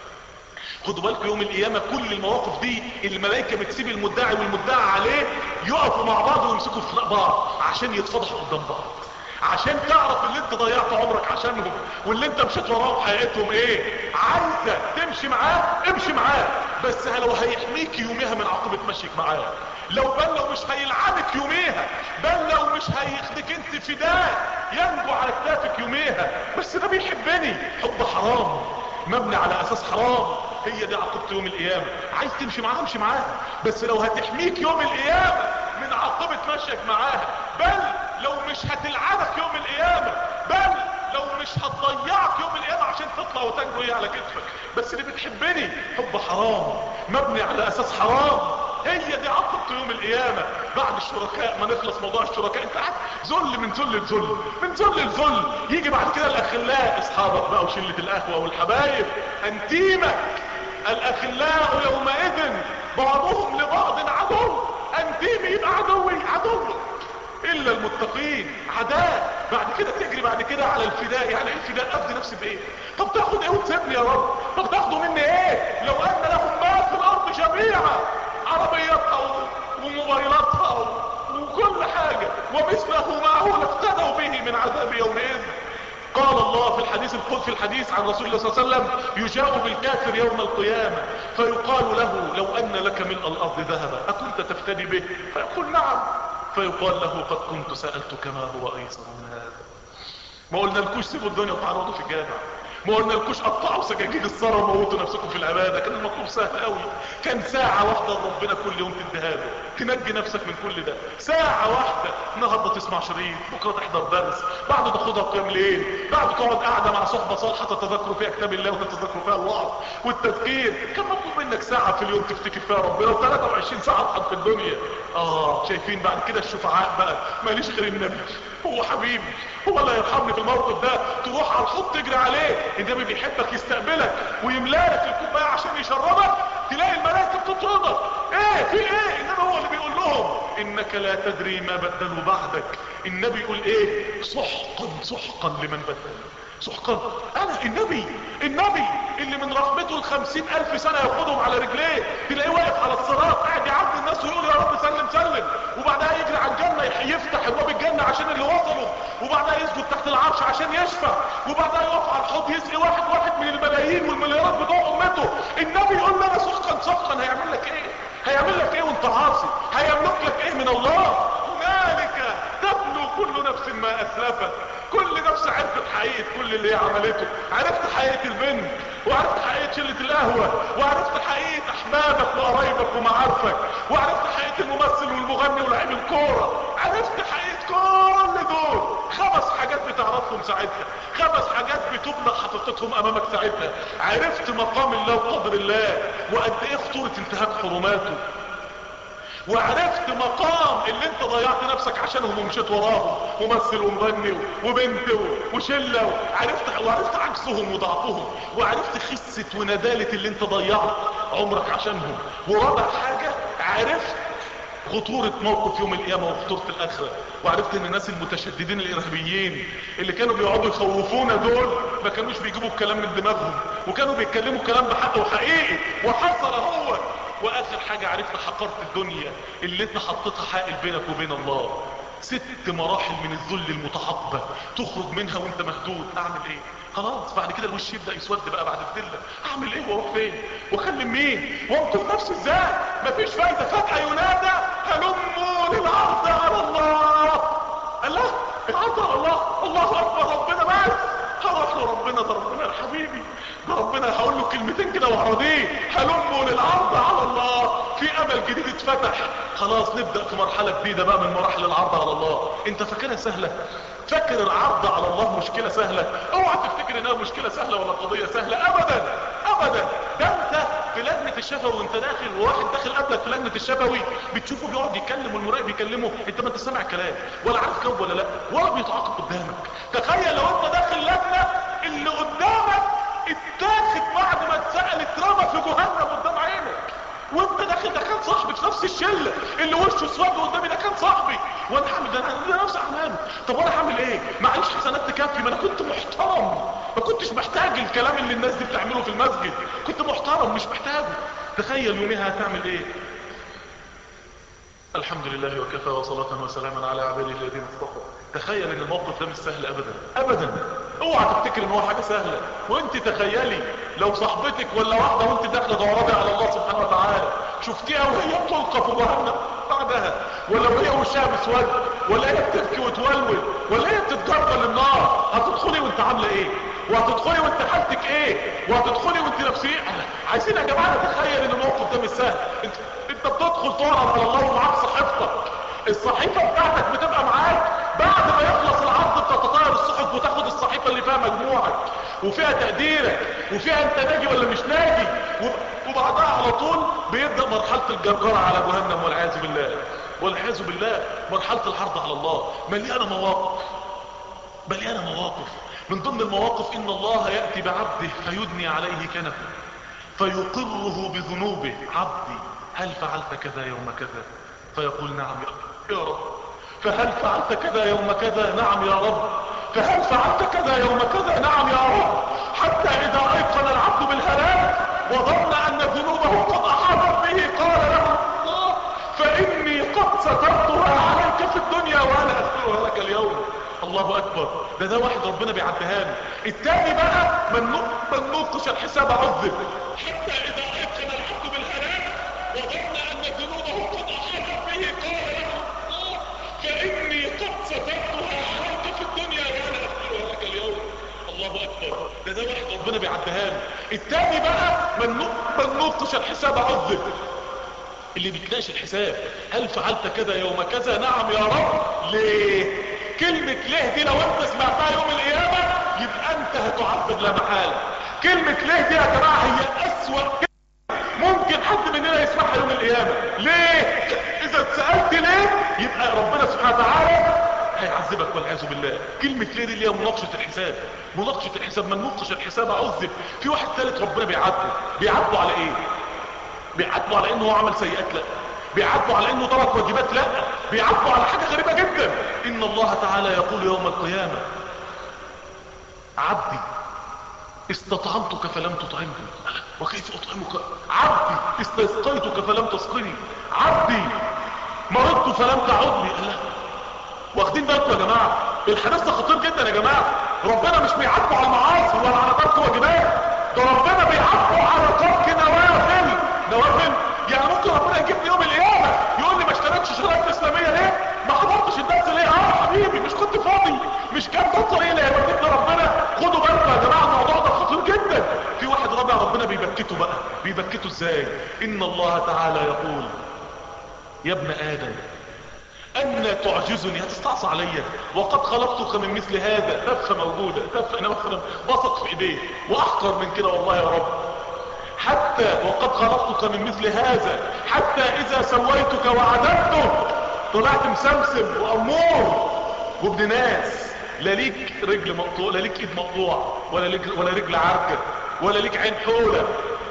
خدوا بالكم يوم القيامة كل المواقف دي الملائكة بتسيب المدعي والمدعى عليه يقفوا مع بعض ويمسكوا في بعض عشان يتفضحوا قدام بعض، عشان تعرف اللي انت ضيعت عمرك عشانهم واللي انت مشيت وراهم حقيقتهم ايه. عايزة تمشي معاه امشي معاه، بس لو هيحميك يوميها من عقبة مشيك معاه، لو مش هيلعنك يوميها، لو مش هياخدك انت فداك ينجو على كتافك يوميها. بس ده بيحبني، حب حرام مبني على اساس حرام. هي دي عقوبة يوم القيامة. عايز تمشي معاها امشي معاها، بس لو هتحميك يوم القيامة من عقوبة مشيك معاها، بل لو مش هتلعنك يوم القيامة، بل لو مش هتضيعك يوم القيامة عشان تطلع وتنجو هي على كتفك، بس اللي بتحبني حب حرام مبني على اساس حرام. هي دي عقوبة يوم القيامة. بعد الشركاء ما نخلص موضوع الشركاء، انت قاعد ذل من ذل لذل من ذل لذل، يجي بعد كده الاخلاء، اصحابك بقى وشلة القهوة والحبايب، انتيمك. الاخلاء يومئذ بعضهم لبعض عدو. انتيمي يبقى عدوي الا المتقين عداء. بعد كده تجري بعد كده على الفداء. يعني ايه الفداء؟ افدي نفسي بايه؟ طب تاخد ايه وتسيبني يا رب؟ طب تاخدوا مني ايه؟ لو ان لهم ما في الارض جميعا، عربياتها وموبايلاتها وكل حاجة ومثله معه لافتدوا به من عذاب يومئذ. قال الله في الحديث القدسي، في الحديث عن رسول الله صلى الله عليه وسلم، يجاء بالكافر يوم القيامة فيقال له لو ان لك ملء الارض ذهبا اكنت تفتدي به؟ فيقول نعم. فيقال له قد كنت سألتك ما هو ايسر من هذا. ما قلنا لكوش سيبوا الدنيا وتعرضوا في الجامع، ما قلنا لكوش قطعوا سجاجيد الثرى وموتوا نفسكم في العبادة. كان المطلوب سهل قوي، كان ساعة واحدة ربنا كل يوم تديها له تنجي نفسك من كل ده. ساعة واحدة، النهارده تسمع شريط، بكره تحضر درس، بعد تاخدها قيام ليل، بعد تقعد قاعدة مع صحبة صالحة تتذكروا فيها كتاب الله وتتذكروا فيها الوعظ والتذكير. كان مطلوب منك ساعة في اليوم تفتكر فيها ربنا، و23 ساعة اضحك في الدنيا. شايفين بعد كده الشفعاء بقى، ماليش غير النبي، هو حبيبي، هو اللي هيرحمني في الموقف ده. تروح على الحوض تجري عليه، النبي بيحبك يستقبلك ويملالك الكوبايه عشان يشربك، تلاقي الملائكه بتطردك. ايه في ايه؟ النبي هو اللي بيقول لهم انك لا تدري ما بدلوا بعدك. النبي يقول ايه؟ سحقا لمن بدل. سحقا. انا النبي اللي من رحمته ال50,000 سنة ياخدهم على رجليه، تلاقيه واقف على الصراط قاعد يعدي الناس ويقول يا رب سلم، وبعدها يجري على الجنة يفتح ابواب الجنة عشان اللي وصلوا، وبعدها يسجد تحت العرش عشان يشفع، وبعدها يقف على الحوض يسقي واحد من الملايين والمليارات بتوع امته. النبي يقول لنا سحقا. هيعمل لك ايه وانت عاصي؟ هيملك لك ايه من الله؟ هنالك تبلو كل نفس ما اسلفت. كل نفس نفس عرفت حقيقة كل اللي هي عملته، عرفت حقيقة البنت، وعرفت حقيقة شلة القهوة، وعرفت حقيقة احبابك وقرايبك ومعارفك، وعرفت حقيقة الممثل والمغني ولاعب الكورة، عرفت حقيقة كل دول. 5 حاجات بتعرفهم ساعتها، 5 حاجات بتبلغ حقيقتهم امامك ساعتها. عرفت مقام الله وقدر الله، وقد ايه خطورة انتهاك حرماته، وعرفت مقام اللي انت ضيعت نفسك عشانهم ومشيت وراهم، ممثل ومغني وبنت وشله، وعرفت عكسهم وضعفهم، وعرفت خسة وندالة اللي انت ضيعت عمرك عشانهم. ورابع حاجة عرفت خطورة موقف يوم القيامة وخطورة الاخرة، وعرفت ان الناس المتشددين الارهابيين اللي كانوا بيقعدوا يخوفونا دول ما كانوش بيجيبوا الكلام من دماغهم، وكانوا بيتكلموا كلام بحق وحقيقي وحصل اهو. واخر حاجة عرفت حقرت الدنيا اللي انت حطيتها حائل بينك وبين الله. 6 مراحل من الذل المتحطمة تخرج منها وانت مهدود. اعمل ايه؟ خلاص بعد كده الوش يبدأ يسود بقى بعد الذلة. اعمل ايه واروح فين واكلم مين وانقذ نفسي ازاي؟ مفيش فايدة. فجأة ينادى هلموا للعرض على الله. الله العرض على الله، الله اكبر، ربنا بس هروح له. ربنا ده ربنا يا حبيبي، ده ربنا هقول له كلمتين كده وهرضيه. هلموا للعرض على الله. في امل جديد اتفتح. خلاص نبدأ في مرحلة جديدة بقى من مراحل العرض على الله. انت فاكرها سهلة؟ فاكر العرض على الله مشكلة سهلة؟ اوعى تفتكر انها مشكلة سهلة ولا قضية سهلة. ابدا ابدا. ده انت في لجنة الشفوي وانت داخل، وواحد داخل قبلك في لجنة الشفوي بتشوفه بيقعد يتكلم والمراقب بيكلمه، انت ما انت سامع كلام ولا عارف جاوب ولا لا ولا بيتعاقب قدامك. تخيل لو انت داخل لجنة اللي قدامك اتاخد بعد ما اتسأل اترمى في جهنم قدام عينك، وانت داخل ده كان صاحبي في نفس الشله اللي وشه اسود قدامي، ده كان صاحبي وانا هعمل ده نفس اعماله. طب وانا هعمل ايه؟ معلش حسنات تكفي، ما انا كنت محترم، ما كنتش محتاج الكلام اللي الناس دي بتعمله في المسجد، كنت محترم مش محتاجه. تخيل يوميها هتعمل ايه؟ الحمد لله وكفى وصلاة وسلاما على عباده الذين اصطفى. تخيل ان الموقف ده مش سهل ابدا ابدا. اوعى تفتكر ان هو حاجه سهله. وانت تخيلي لو صاحبتك ولا واحده وانت داخله دوراتي على الله سبحانه وتعالى شفتيها وهي بتلقى في جهنم بعدها، ولا وهي وشها مسود، ولا هي بتبكي وتولول، ولا هي بتتجرجر للنار، هتدخلي وانت عامله ايه؟ وهتدخلي وانت حالتك ايه؟ وهتدخلي وانت نفسيه. عايزين يا جماعه نتخيل ان الموقف ده مش سهل. انت بتدخل تعرض على الله ومعاك صحيفتك، الصحيفه بتاعتك بتبقى معاك بعد ما يخلص العرض بتتطاير الصحف وتاخد الصحيفه اللي فيها مجموعك وفيها تقديرك وفيها انت ناجي ولا مش ناجي، وبعدها على طول بيبدأ مرحلة الجرجرة على جهنم والعياذ بالله والعياذ بالله. مرحلة العرض على الله مليانة مواقف، مليانة مواقف. من ضمن المواقف ان الله يأتي بعبده فيدني عليه كنفه فيقره بذنوبه. عبدي هل فعلت كذا يوم كذا؟ فيقول نعم يا رب. فهل فعلت كذا يوم كذا؟ نعم يا رب. فهل فعلت كذا يوم كذا؟ نعم يا رب. حتى اذا ايقن العبد بالهلاك وظن ان ذنوبه قد احاطت به قال له الله فاني قد سترتها عليك في الدنيا وانا اغفرها لك اليوم. الله اكبر. ده واحد ربنا بيعديها له. التاني بقى من نوقش الحساب عذب. حتى اذا ايقن العبد بالهلاك وظن ان ذنوبه قد احاطت به قال له الله فاني قد سترتها عليك في الدنيا وانا اغفرها لك اليوم. الله اكبر. ده واحد ربنا بيعديها له. التاني بقى من نوقش الحساب عذب. اللي بيتناقش الحساب هل فعلت كذا يوم كذا؟ نعم يا رب. ليه؟ كلمة ليه دي لو انت سمعتها يوم القيامة يبقى انت هتعذب لا محالة. كلمة ليه دي يا جماعة هي اسوأ كلمة ممكن حد مننا يسمعها يوم القيامة. ليه؟ اذا اتسألت ليه يبقى ربنا سبحانه وتعالى هيعذبك والعياذ بالله. كلمة ليه دي اللي هي مناقشة الحساب. مناقشة الحساب من نوقش الحساب عذب. في واحد ثالث ربنا بيعاتبه على ايه؟ بيعاتبه على انه هو عمل سيئات؟ لا. بيعاتبه على انه ترك واجبات؟ لا. بيعاتبه على حاجة غريبة جدا. ان الله تعالى يقول يوم القيامة عبدي استطعمتك فلم تطعمني وكيف اطعمك؟ عبدي استسقيتك فلم تسقني. عبدي مرضت فلم تعودني. لا. واخدين بالكم يا جماعة؟ الحديث ده خطير جدا يا جماعة. ربنا مش بيعاتبه على المعاصي ولا على ترك واجبات، ده ربنا بيعاتبه على ترك نوافل. يعني ممكن ربنا يجيبني يوم القيامة يقول لي ما اشتريتش شرائط اسلامية ليه؟ ما حضرتش حضرتش الدرس ليه؟ حبيبي مش كنت فاضي، مش كان ده الطريق اللي هيبكتنا ربنا. خدوا بالكم يا جماعه، الموضوع ده خطير جدا. في واحد رابع ربنا بيبكته بقى، بيبكته ازاي؟ ان الله تعالى يقول يا ابن ادم أن تعجزني، هتستعصى عليا وقد خلقتك من مثل هذا. تفة موجودة، تفة انا مثلا بثق في ايديه واحقر من كده والله يا رب. حتى وقد خلقتك من مثل هذا حتى اذا سويتك وعددتك طلعت مسمسم وامور وابن ناس، لا ليك رجل مقطوع، لا ليك ايد مقطوع، ولا رجل عركة، ولا ليك عين حولة.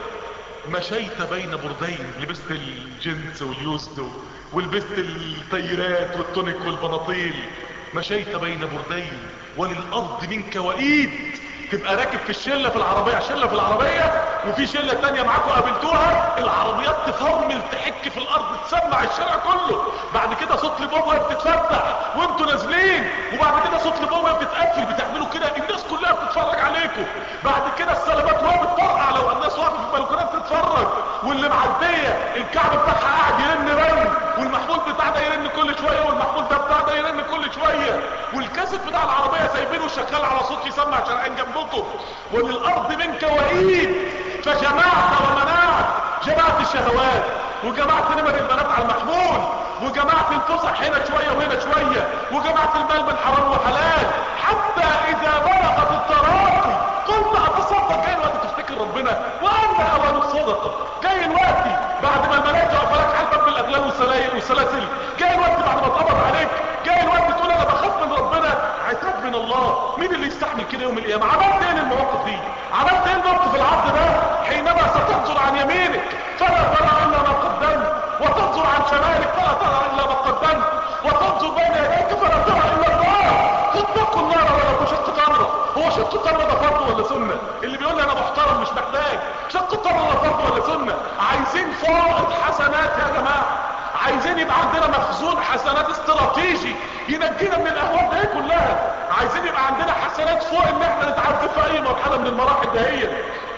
مشيت بين بردين، لبست الجنس واليوست ولبست الطيرات والتونيك والبناطيل. مشيت بين بردين وللارض منك وإيد. تبقى راكب في الشلة في العربية، شلة في العربية وفي شلة تانية معاكم قابلتوها، العربيات تفرمل تحك في الارض تسمع الشارع كله. بعد كده صوت لبومة بتتفتح وانتوا نازلين، وبعد كده صوت لبومة بتتقفل، بتعملوا كده الناس كلها بتتفرج عليكم. بعد كده السلامات وهي بتطرقع لو الناس واقفة في البلكونات تتفرج، واللي معدية الكعب بتاعها قاعد يرن رن، والمحمول بتاع ده يرن كل شوية، والمحمول ده بتاع ده يرن كل شوية، والكاسيت بتاع العربية سايبينه شغال على صوت يسمع شارعين جنبكم. وللارض منك وإيد. فجمعت ومنعت، جمعت الشهوات وجمعت نمر البنات على المحمول، وجمعت الفسح هنا شوية وهنا شوية، وجمعت المال من حرام وحلال، حتى اذا بلغت التراقي قلت اتصدق. جاي الوقت تفتكر ربنا وأن اوان الصدقة. جاي الوقت بعد ما الملائكة وقفلك على الباب بالاغلال والسلاسل، جاي الوقت بعد ما اتقبض عليك، جاي الوقت تقول انا بخاف من ربنا، عتاب من الله. مين اللي يستحمل كده يوم القيامة؟ عملت ايه للمواقف دي؟ عملت ايه الموقف العبد ده حينما ستنظر عن يمينك فلا ترى الا ما قدمت، وتنظر عن شمالك فلا ترى الا ما قدمت، وتنظر بين يديك فلا ترى الا النار. فاتقوا النار ولو بشق تمره. هو شق التمره ده فرض ولا سنه؟ اللي بيقول لي انا محترم مش محتاج، شق التمره ده فرض ولا سنه؟ عايزين فائض حسنات يا جماعه، عايزين يبقى عندنا مخزون حسنات استراتيجي ينجينا من الاهوال دي كلها. عايزين يبقى عندنا حسنات فوق ان احنا نتعدي في اي مرحله من المراحل دهية.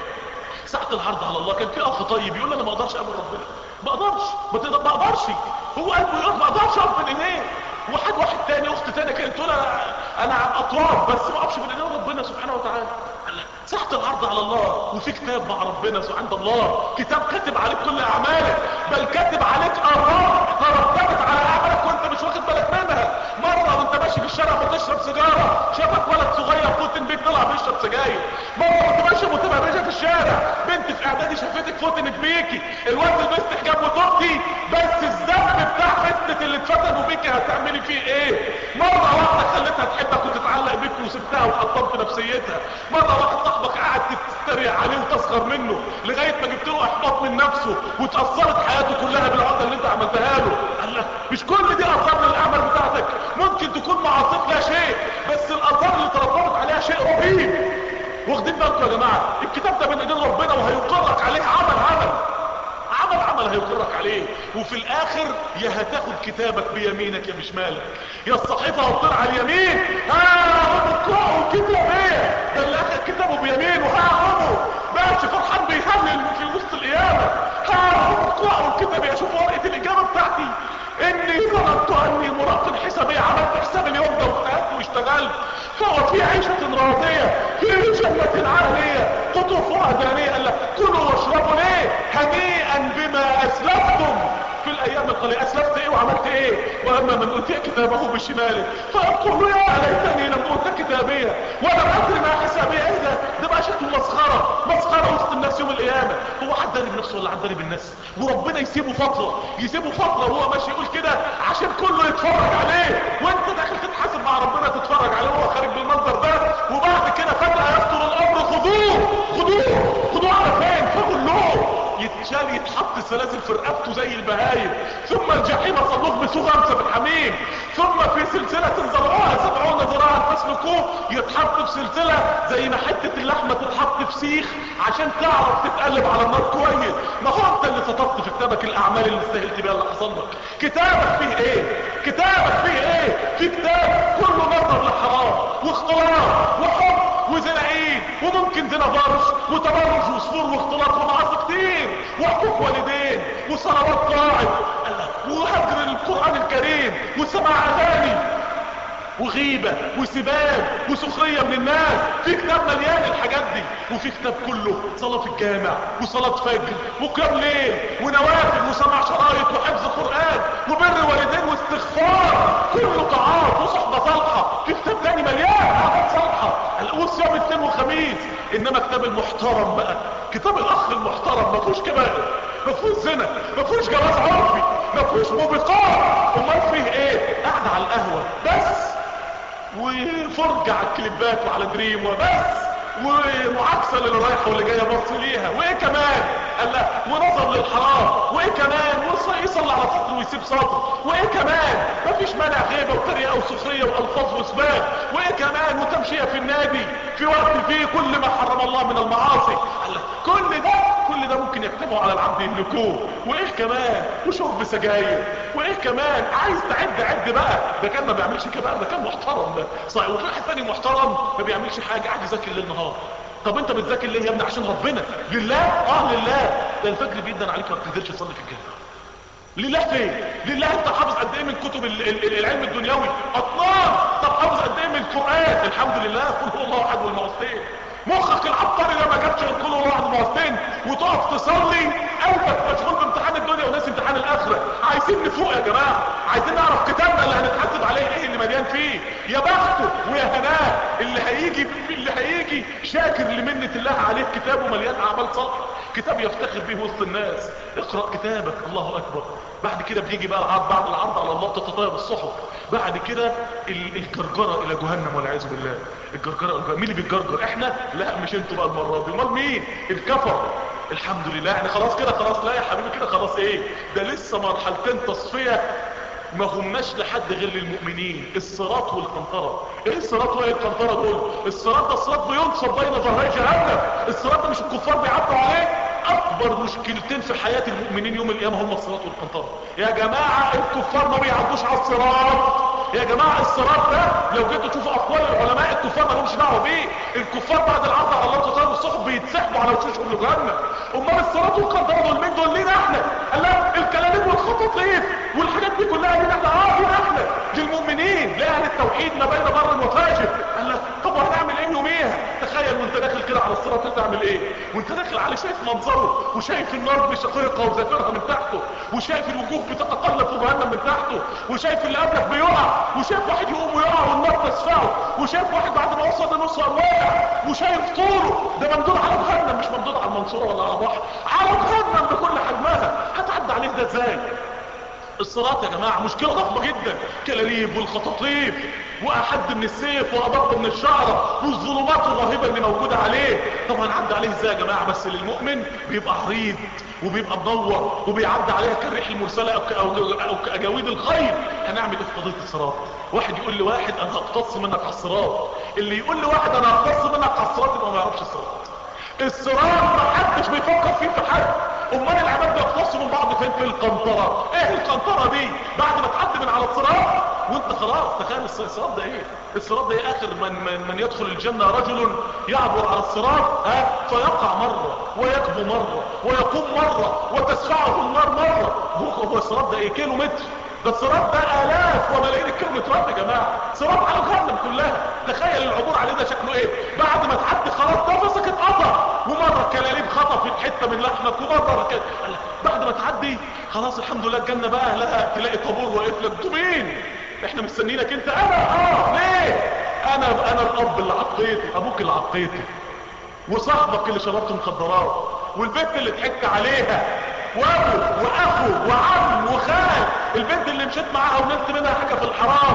ساعة العرض على الله كان في اخ طيب يقول انا ما اقدرش اقابل ربنا، ما اقدرش، ما اقدرش. هو قلبه يقول ما اقدرش اقف بين ايديه. واحد تاني اخت تانية كانت تقول انا اطوار بس ما اقفش بين ايديه ربنا سبحانه وتعالى. ساعة العرض على الله وفي كتاب مع ربنا سبحانه الله، كتاب كاتب عليك كل اعمالك، بل كاتب عليك اراء ترتبت على اعمالك وانت مش واخد بالك منها. مرة وانت ماشي في الشارع بتشرب سيجارة شافك ولد صغير فوتن بيك طلع بيشرب سجاير. مرة وانت ماشي متبرجة في الشارع بنت في اعدادي شافتك فوتنت بيكي. الواد لبست حجاب وتوبتي، بس الذنب بتاع فتنة اللي اتفتنوا بيكي هتعملي فيه ايه؟ مرة واحدة خلتها تحبك وتتعلق بيك وسبتها وحطمت نفسيتها. مرة واحد صاحبك قاعد تتريق عليه وتسخر منه لغاية ما جبت له احباط من نفسه وتأثرت حياته كلها بالعقدة اللي انت عملتها له. قال لك مش كل دي اثار للاعمال بتاعتك، ممكن تكون معاصيك لا شيء، بس الاثار اللي ترتبط عليها شيء رهيب. واخدين بالكم يا جماعة؟ الكتاب ده بين ايدين ربنا وهيقرك عليه عمل هيقرك عليه. وفي الاخر يا هتاخد كتابك بيمينك يا بشمالك، يا الصحيفة هتطير على اليمين اقرأوا كتاب ايه ده اللي اخد كتابه بيمينه هاخده ماشي فرحان بيهلل في وسط القيامة. اقرأوا الكتاب يا شوفوا ورقة الاجابة بتاعتي. اني ظننت اني مراقب حسابي، عملت حساب اليوم ده واجتهدت واشتغلت، فهو في عيشة راضية في جنة عالية قطوفها دانية. قال لك كلوا واشربوا ليه؟ هنيئا بما اسلفتم في الايام القليلة. اسلفت ايه وعملت ايه؟ واما من اوتي كتابه بشماله فيقول يا ليتني لم اوت كتابيه ولم ادري ما حسابي. ايه ده بقى شكله مسخره وسط الناس يوم القيامه. هو حد داري بنفسه ولا حد داري بالناس؟ وربنا يسيبه فتره وهو ماشي يقول كده عشان كله يتفرج عليه، وانت داخل تتحاسب مع ربنا تتفرج عليه وهو خارج بالمنظر ده. وبعد كده فجأة يفتر الامر خدوه على فين؟ فغلوه يتشال يتحط سلاسل في رقبته زي البهايم، ثم الجحيم صلوه بسغمسة في الحميم، ثم في سلسلة ذرعها 70 ذراعا فاسلكوه. يتحط في سلسلة زي ما حتة اللحمة تتحط في سيخ عشان تعرف تتقلب على النار كويس. ما هو انت اللي سطرت في كتابك الاعمال اللي استهلت بيها اللي حصل لك. كتابك فيه ايه؟ في كتاب كله نظر لحرام واختلاط وحب وزناعين وممكن زنا فرج وتبرج وسفور واختلاط ومعاصي كتير وحقوق والدين وصلوات قاعد وهجر القرآن الكريم وسماع اغاني وغيبة وسباب وسخرية من الناس. في كتاب مليان الحاجات دي، وفي كتاب كله صلاة في الجامع وصلاة فجر وقيام ليل ونوافل وسماع شرايط وحفظ قرآن وبر والدين واستغفار، كله طاعات وصحبة صالحة. في كتاب تاني مليان عادات صالحة وصيام الاثنين والخميس. انما كتاب المحترم بقى، كتاب الاخ المحترم، ما فيهوش كبائر، ما فيهوش زنا، ما فيهوش جواز عرفي، ما فيهوش موبقات. امال فيه ايه؟ قاعدة على القهوة بس، وفرج على الكليبات وعلى دريم وبس، ومعاكسه للي رايحه واللي جايه بص ليها، وايه كمان؟ قال لا، ونظر للحرام، وايه كمان؟ يصلي على سطر ويسيب سطر، وايه كمان؟ مفيش مانع غيبه وتريقه وسخريه والفاظ وسباب، وايه كمان؟ وتمشيه في النادي في وقت فيه كل ما حرم الله من المعاصي. قال لا، كل ده ممكن يكتبوا على العبد يملكوه، وايه كمان؟ وشرب سجاير، وايه كمان؟ عايز عد بقى. ده كان ما بيعملش كبائر، ده كان محترم ده صحيح. وفي واحد تاني محترم ما بيعملش حاجه، قاعد يذاكر ليل نهار. طب انت بتذاكر ليه يا ابني؟ عشان ربنا، لله. لله. ده الفجر بيدن عليك ما بتنزلش تصلي في الجامع. لله فين؟ لله. انت حافظ قد ايه من كتب العلم الدنيوي؟ اطنان. طب حافظ قد ايه من القران؟ الحمد لله، قل هو الله احد والمعوذتين. مخك العبقري ده ما جابش قل هو الله احد والمعوذتين وتقف تصلي، قلبك مشغول بامتحان الدنيا وناس امتحان الاخره. عايزين نفوق يا جماعه، عايزين نعرف كتابنا اللي هنتحاسب عليه ايه اللي مليان فيه. يا بخته ويا هناه اللي هيجي شاكر لمنة الله عليه، كتابه مليان اعمال صالحه، كتاب يفتخر به وسط الناس. اقرأ كتابك. الله اكبر. بعد كده بيجي بقى العرض، بعد العرض على الله تتطاير الصحف. بعد كده الجرجرة الى جهنم والعياذ بالله. الجرجرة مين اللي بيتجرجر؟ احنا؟ لا مش انتوا بقى المرة دي. امال مين؟ الكفر. الحمد لله احنا خلاص كده، خلاص. لا يا حبيبي كده خلاص. ايه ده؟ لسه مرحلتين تصفية ما هماش لحد غير للمؤمنين، الصراط والقنطرة. ايه الصراط وايه القنطرة دول؟ الصراط ده الصراط بينصب بين ظهري جهنم. الصراط ده مش الكفار بيعدوا عليه؟ اكبر مشكلتين في حياة المؤمنين يوم القيامة هم الصراط والقنطرة. يا جماعة الكفار ما بيعدوش على الصراط. يا جماعة الصراط ده لو جيتوا تشوفوا اقوال العلماء، الكفار ما لهمش دعوه بيه. الكفار بعد العرض على الله تطير الصحف بيتسحبوا على وشوشهم لجهنم. امال الصراط والقنطرة دول مين؟ دول لينا احنا. قال لا، الكلاليب والخطاطيف والحاجات دي كلها لينا احنا. لينا احنا للمؤمنين، لاهل التوحيد ما بين بر وفاجر. قال لا، طب وهنعمل ايه يوميها؟ تخيل وانت داخل كده على الصراط هتعمل ايه؟ وانت داخل عليه شايف منظره، وشايف النار بشقيقها وزفيرها من تحته، وشايف الوجوه بتتقلب في جهنم من تحته، وشايف اللي قبلك بيقع، وشايف واحد يقوم ويقع والنار تسفعه، وشايف واحد بعد ما وصل لنص واقع، وشايف طوله ده ممدود على جهنم، مش ممدود على المنصوره ولا على بحر، على جهنم بكل حجمها. هتعدي عليه ده ازاي؟ الصراط يا جماعة مشكلة ضخمة جدا. كلاليب والخطاطيف واحد من السيف وادق من الشعرة والظلمات الرهيبة اللي موجودة عليه. طب هنعدي عليه ازاي يا جماعة؟ بس للمؤمن بيبقى عريض وبيبقى منور وبيعدي عليها كالريح المرسلة او كاجاويد الخيل. هنعمل ايه في قضية الصراط؟ واحد يقول لواحد انا هقتص منك على الصراط، اللي يقول لواحد انا هقتص منك على الصراط يبقى ما يعرفش الصراط. الصراط ما حدش بيفكر فيه في حد. امال العباد بيقتصوا من بعض فين؟ في القنطرة. ايه القنطرة دي؟ بعد ما تعدي من على الصراط وانت خلاص. تخيل الصراط ده ايه؟ الصراط ده اخر من يدخل الجنة رجل يعبر على الصراط فيقع مرة ويكبو مرة ويقوم مرة وتسفعه النار مرة. هو الصراط ده ايه؟ كيلو متر. ده الصراط ده آلاف وملايين الكيلومترات يا جماعة. صراط على جهنم كلها. تخيل العبور عليه ده شكله ايه؟ بعد ما تعدي خلاص نفسك اتقطع، ومرة كلاليب خطفت حتة من لحمك، ومرة كده. بعد ما تعدي خلاص الحمد لله الجنة بقى لا تلاقي طابور واقف لك. انتوا مين؟ احنا مستنيينك انت. انا ليه؟ انا الاب اللي عطيته، ابوك اللي عطيته، وصاحبك اللي شربت مخدرات، والبنت اللي ضحكت عليها، وابو واخو وعم وخال، البنت اللي مشيت معاها ونلت منها حاجه في الحرام،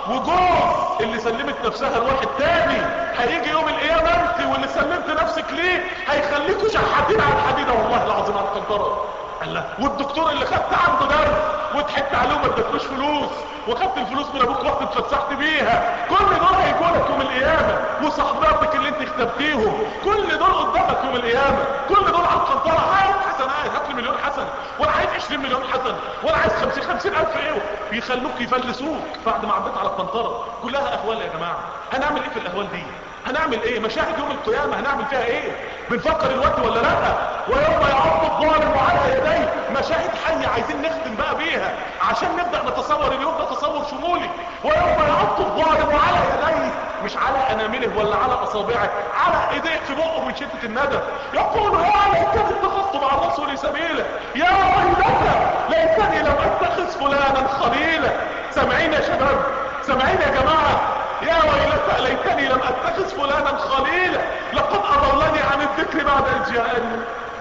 وجوز اللي سلمت نفسها لواحد تاني. هيجي يوم القيامه انت واللي سلمت نفسك ليه هيخليكوا شحاتين على الحديده والله العظيم على القنطره. الله. والدكتور اللي خدت عنده درس وضحكت عليه وما ادتلوش فلوس، وخدت الفلوس من ابوك رحت اتفسحت بيها، كل دول هيجوا لك يوم القيامه. وصحباتك اللي انت اختبتيهم كل دول قدامك يوم القيامه. كل دول على القنطره. عايز حسنات، هات لي مليون حسنه، وانا عايز 20 مليون حسنه، وانا عايز 50 الف ايه. يخلوك يفلسوك بعد ما عديت على القنطره. كلها اهوال يا جماعه. هنعمل ايه في الاهوال دي؟ هنعمل ايه؟ مشاهد يوم القيامة هنعمل فيها ايه؟ بنفكر الوقت ولا لا؟ ويوم يعض الظالم على يديه، مشاهد حية عايزين نختم بقى بيها عشان نبدأ نتصور اليوم ده تصور شمولي. ويوم يعض الظالم على يديه، مش على انامله ولا على اصابعه، على ايديه في بقه من شدة الندم، يقول يا ليتني اتخذت مع الرسول سبيلا، يا ويلتى ليتني لم اتخذ فلانا خليلا. سامعين يا شباب؟ سامعين يا جماعة؟ يا ويلتى ليتني لم اتخذ فلانا خليلا، لقد اضلني عن الذكر بعد اذ جاءني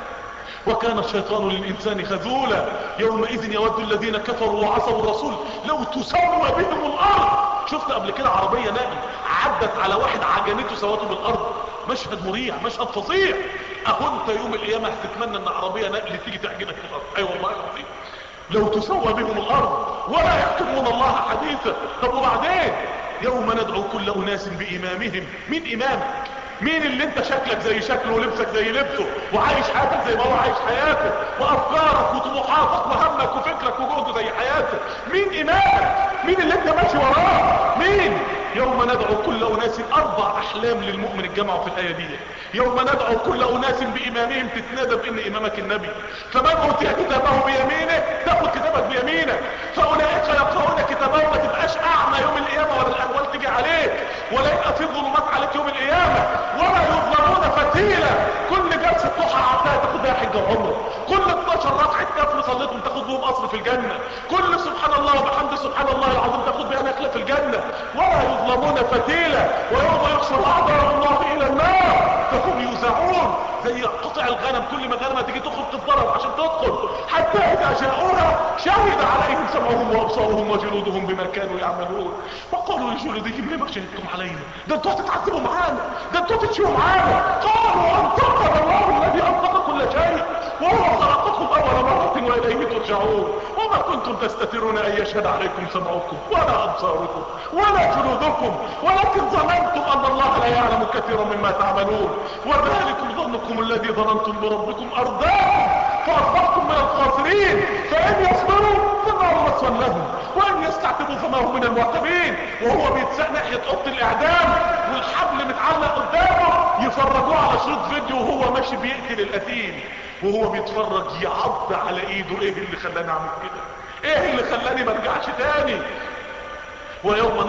وكان الشيطان للإنسان خذولا. يومئذ يود الذين كفروا وعصوا الرسول لو تسوى بهم الأرض. شفت قبل كده عربية نقل عدت على واحد عجنته سواته بالأرض؟ مشهد مريع، مشهد فظيع. أهو انت يوم القيامة هتتمنى ان عربية نقل تيجي تعجنك في الأرض؟ أي والله العظيم، لو تسوى بهم الأرض ولا يكتمون الله حديثا. طب وبعدين؟ يوم ندعو كل أناس بإمامهم. مين إمامك؟ مين اللي انت شكلك زي شكله ولبسك زي لبسه وعايش حياتك زي ما هو عايش حياته وافكارك وطموحاتك وهمك وفكرك وجهده زي حياتك؟ مين امامك؟ مين اللي انت ماشي وراه؟ مين؟ يوم ندعو كل اناس، 4 احلام للمؤمن اتجمعوا في الايه دي. يوم ندعو كل اناس بامامهم، تتنادى بان امامك النبي. فمن اوتي كتابه بيمينه، تاخد كتابك بيمينك. فاولئك يقرؤون كتابهم، ما تبقاش اعمى يوم القيامه ولا الاهوال تيجي عليك ولا يبقى في ظلمات عليك يوم القيامه، ولا يظلمون فتيلا. كل جلسه ضحى عطاها تاخد بيها حجه وعمره، كل 12 ركعه نفل صليتهم تاخد بهم قصر في الجنه، كل سبحان الله وبحمد سبحان الله العظيم تاخد بيها نخله في الجنه، ولا يظلمون فتيلا. ويوم يحشر اعداء الله الى النار فهم يوزعون زي قطع الغنم، كل ما غنمه تيجي تخرج تتضرب عشان تدخل، حتى اذا جاءوها شهد عليهم سمعهم وابصارهم وجلودهم بما كانوا يعملون. وقالوا لجلودهم لما شهدتم علينا؟ ده انتوا هتتعذبوا معانا، ده انتوا هتتشووا معانا. قالوا انطقنا الله الذي انطق كل شيء وهو خلقكم اول مره واليه ترجعون. وما كنتم تستترون ان يشهد عليكم سمعكم ولا ابصاركم ولا جلودكم ولكن ظننتم ان الله لا يعلم كثيرا مما تعملون. وذلكم ظنكم الذي ظننتم بربكم ارداكم فاصبحتم من الخاسرين. فان يصبروا فالنار مثوى لهم وان يستعتبوا فما هم من المعتبين. وهو بيتساق ناحيه اوضه الاعدام والحبل متعلق قدامه، يفرجوه على شريط فيديو وهو ماشي بيقتل القتيل، وهو بيتفرج يعض على ايده. ايه اللي خلاني اعمل كده؟ ايه اللي خلاني ما ارجعش تاني؟ ويوم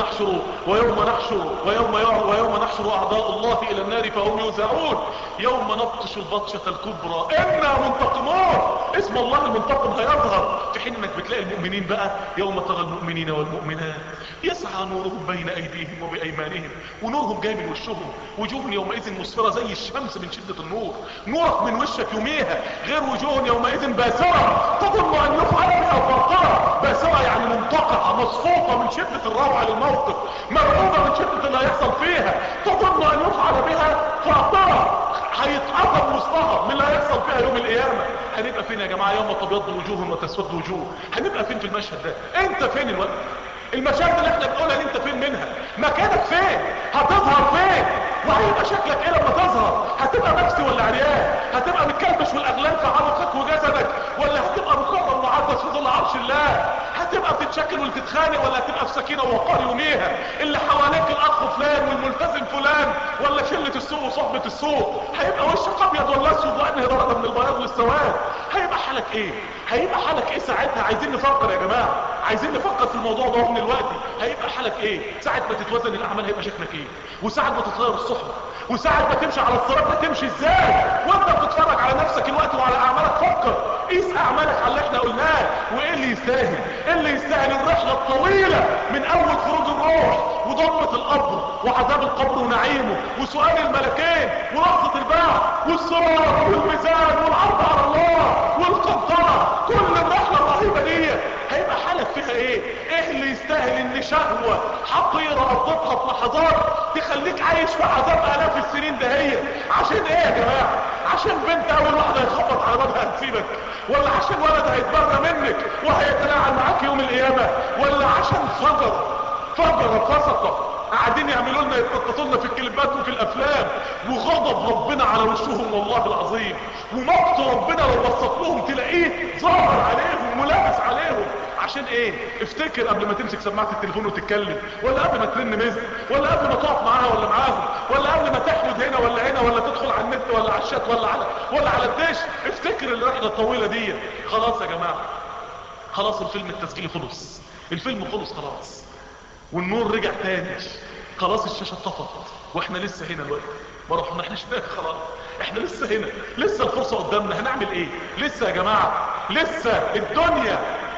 نحشر اعداء الله الى النار فهم يوزعون. يوم نبطش البطشة الكبرى انا منتقمون. اسم الله المنتقم هيظهر في حين انك بتلاقي المؤمنين بقى. يوم ترى المؤمنين والمؤمنات يسعى نورهم بين ايديهم وبايمانهم، ونورهم جاي من وشهم، وجوه يومئذ مسفرة زي الشمس من شدة النور. نورك من وشك يوميها غير وجوه يومئذ باسرة تظن ان يفعل بها فاقرة. باسرة يعني منتقعة مصفوفة من شدة الروعة للموقف، مرعوبة من شدة اللي هيحصل فيها، تظن ان يفعل بها فاقرة. هيتعظم وسطها من اللي هيحصل فيها يوم القيامة. هنبقى فين يا جماعة؟ يوم تبيض وجوه وتسود وجوه. هنبقى فين في المشهد ده؟ انت فين الوقت؟ المشاهد اللي احنا بنقولها دي انت فين منها؟ مكانك فين؟ هتظهر فين؟ وهيبقى شكلك ايه لما تظهر؟ هتبقى مكسي ولا عريان؟ هتبقى متكلبش والاغلال في عنقك وجسدك، ولا هتبقى مكرم معدس في ظل عرش الله؟ هتبقى بتتشكل وتتخانق، ولا هتبقى في سكينه ووقار يوميها؟ اللي حواليك الاخ فلان والملتزم فلان، ولا شله السوق وصحبه السوق؟ هيبقى وشك ابيض ولا اسود وانهي درجه من البياض للسواد؟ هيبقى حالك ايه؟ هيبقى حالك ايه ساعتها؟ عايزين نفكر يا جماعه، عايزين نفكر في الموضوع ده من الوقت. هيبقى حالك ايه ساعه ما تتوزن الاعمال؟ هيبقى شكلك ايه؟ وساعه ما تتغير الصحبه، وساعه ما تمشي على الصراط هتمشي ازاي؟ وانت بتتفرج على نفسك الوقت وعلى اعمالك فكر، قيس اعمالك على اللي احنا قلناه، وايه اللي يستاهل؟ ايه اللي يستاهل الرحله الطويله من اول خروج الروح وضمه القبر وعذاب القبر ونعيمه وسؤال الملكين ولحظه البعث والصراط والميزان والعرض على الله والقنطره؟ كل الرحله الرهيبه دي هيبقى حالك فيها ايه؟ ايه اللي يستاهل ان شهوة حقيرة قضتها في لحظات تخليك عايش في عذاب الاف السنين دهية؟ عشان ايه يا جماعة؟ عشان بنت اول واحدة هيخبط على بابها هتسيبك؟ ولا عشان ولد هيتبرى منك وهيتلاعن معاك يوم القيامة؟ ولا عشان فجر فسقة قاعدين يعملوا لنا يتنططوا لنا في الكليبات وفي الافلام وغضب ربنا على وشهم والله العظيم، ومقت ربنا لو بصت لهم تلاقيه ظاهر عليهم ملابس عليهم. عشان ايه؟ افتكر قبل ما تمسك سماعة التليفون وتتكلم، ولا قبل ما ترن مزق، ولا قبل ما تقف معاها ولا معاهم، ولا قبل ما تحمد هنا ولا هنا، ولا تدخل على النت ولا على الشات ولا على الدش. افتكر الرحلة الطويلة دي. خلاص يا جماعة، خلاص الفيلم التسجيلي خلص، الفيلم خلص خلاص، والنور رجع تاني، خلاص الشاشة اتطفت، واحنا لسه هنا الوقت ما رحناش خلاص، احنا لسه هنا، لسه الفرصة قدامنا. هنعمل ايه؟ لسه يا جماعة، لسه الدنيا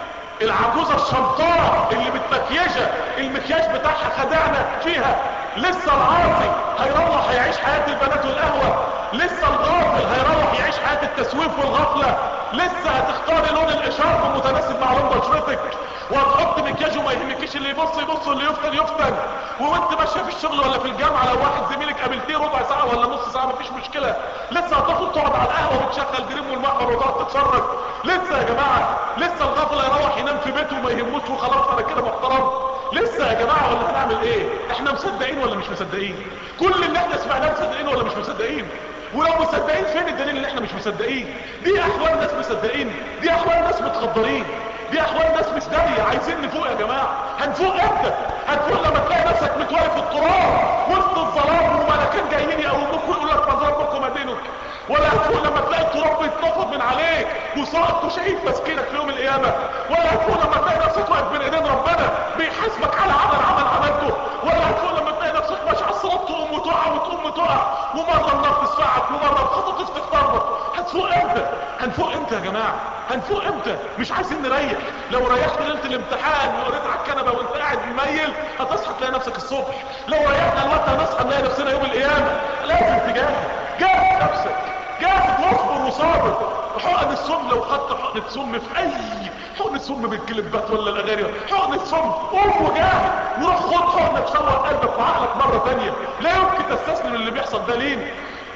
العجوزة الشمطارة اللي متمكيجة المكياج بتاعها خدعنا فيها، لسه العاصي هيروح هيعيش حياة البنات والقهوة، لسه الغافل هيروح يعيش حياة التسويف والغفلة، لسه هتختاري لون الاشارة متناسب مع لون بشرتك، وهتحط مكياج وما يهمكيش اللي يبص يبص واللي يفتن يفتن، وانت ماشيه في الشغل ولا في الجامعه لو واحد زميلك قابلتيه ربع ساعه ولا نص ساعه مفيش مشكله، لسه هتاخد تقعد على القهوه وتشغل دريم والمحور وتقعد تتفرج. لسه يا جماعه، لسه الغافل هيروح ينام في بيته وما يهموش وخلاص انا كده محترم. لسه يا جماعه، ولا هنعمل ايه؟ احنا مصدقين ولا مش مصدقين؟ كل اللي احنا سمعناه مصدقين ولا مش مصدقين؟ ولو مصدقين فين الدليل ان احنا مش مصدقين؟ دي احوال ناس مصدقين، دي احوال ناس متخدرين، دي احوال ناس مش دارية. عايزين نفوق يا جماعة. هنفوق امتى؟ هنفوق لما تلاقي نفسك متواقف في التراب وسط الظلام وملكين جايين يقوموك ويقول لك من ربك وما دينك، ولا هتفوق لما تلاقي التراب بيتنفض من عليك وساقط وشهيد مسكينك في يوم القيامة، ولا هتفوق لما تلاقي نفسك واقف بين ايدين ربنا بيحاسبك على عمل عملته، ولا هتفوق لما تلاقي نفسك ماشي على الصراط تقوم وتقع وتقوم وتقع، ومرة النار تسفعك ومرة الخطة تختارك. هتفوق امتى؟ هنفوق امتى يا جماعة؟ هنفوق امتى؟ مش عايزين نريح. لو ريحت ليله الامتحان وقريت على الكنبه وانت قاعد مميل هتصحى تلاقي نفسك الصبح. لو ريحنا الوقت هنصحى نلاقي نفسنا يوم القيامه. لازم تجاهد، جاهد نفسك، جاهد واصبر وصابر. حقن السم، لو خدت حقنة سم في اي حقنة سم بالكليبات ولا الاغاني، حقنة سم قوم وجاهد وروح خد حقنة تشوه قلبك وعقلك مرة تانية. لا يمكن تستسلم اللي بيحصل ده لين.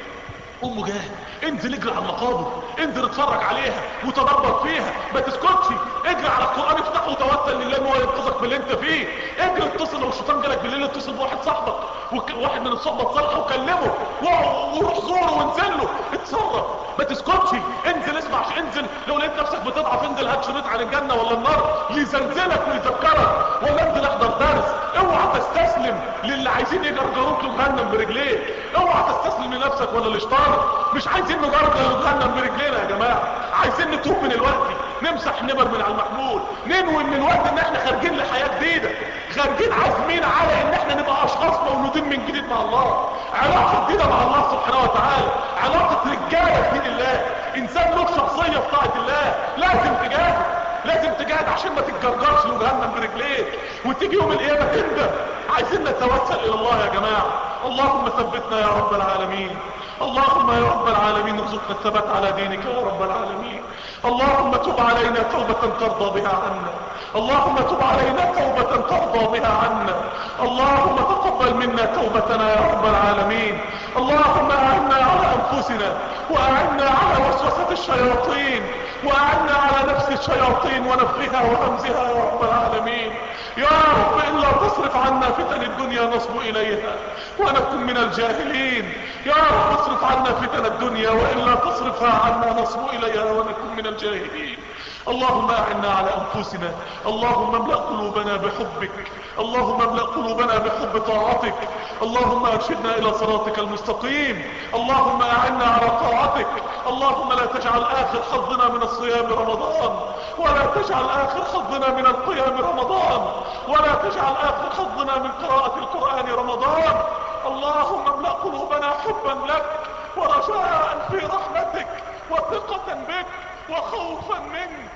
قوم وجاهد، انزل اجري على المقابر، انزل اتفرج عليها وتدبر فيها، ما تسكتش، اجري على القرآن افتحه وتوسل لله ان هو ينقذك من اللي انت فيه. اجري اتصل، لو الشيطان جالك بالليل اتصل بواحد صاحبك واحد من الصحبه الصالحه وكلمه وروح زوره وانزل له، اتصرف، ما تسكتش، انزل اسمع، انزل لو لقيت نفسك بتضعف انزل هات شريط عن الجنه ولا النار يزلزلك ويذكرك، ولا انزل احضر درس. اوعى تستسلم للي عايزين يجرجروك لجهنم برجليك، اوعى تستسلم لنفسك ولا لشيطانك. مش عايزين نجرجر لجهنم برجلينا يا جماعه، عايزين نتوب من الوقت، نمسح نمر من على المحمول، ننوي من الوقت ان احنا خارجين لحياه جديده، خارجين عازمين على ان احنا نبقى اشخاص مولودين من جديد مع الله، علاقه جديده مع الله سبحانه وتعالى، علاقه رجاله في دين الله، انسان له شخصيه في طاعه الله. لازم تجاهد، لازم تجاهد عشان ما تتجرجرش لجهنم برجليك وتيجي يوم القيامه تندم. عايزين نتوسل الى الله يا جماعه. اللهم ثبتنا يا رب العالمين، اللهم يا رب العالمين ارزقنا الثبات على دينك يا رب العالمين. اللهم تب علينا توبة ترضى بها عنا، اللهم تب علينا توبة ترضى بها عنا، اللهم تقبل منا توبتنا يا رب العالمين. اللهم اعنا على انفسنا، واعنا على وسوسة الشياطين، واعنا على نفس الشياطين ونفخها وهمزها يا رب العالمين. يا رب إلا تصرف عنا فتن الدنيا نصب إليها ونكن من الجاهلين. يا رب اصرف عنا فتن الدنيا وإلا تصرفها عنا نصب إليها ونكن من الجاهلين. اللهم اعنا على انفسنا، اللهم املأ قلوبنا بحبك، اللهم املأ قلوبنا بحب طاعتك، اللهم ارشدنا الى صراطك المستقيم، اللهم اعنا على طاعتك، اللهم لا تجعل اخر حظنا من الصيام رمضان، ولا تجعل اخر حظنا من القيام رمضان، ولا تجعل اخر حظنا من قراءة القرآن رمضان. اللهم املأ قلوبنا حبا لك ورجاء في رحمتك وثقة بك وخوفا منك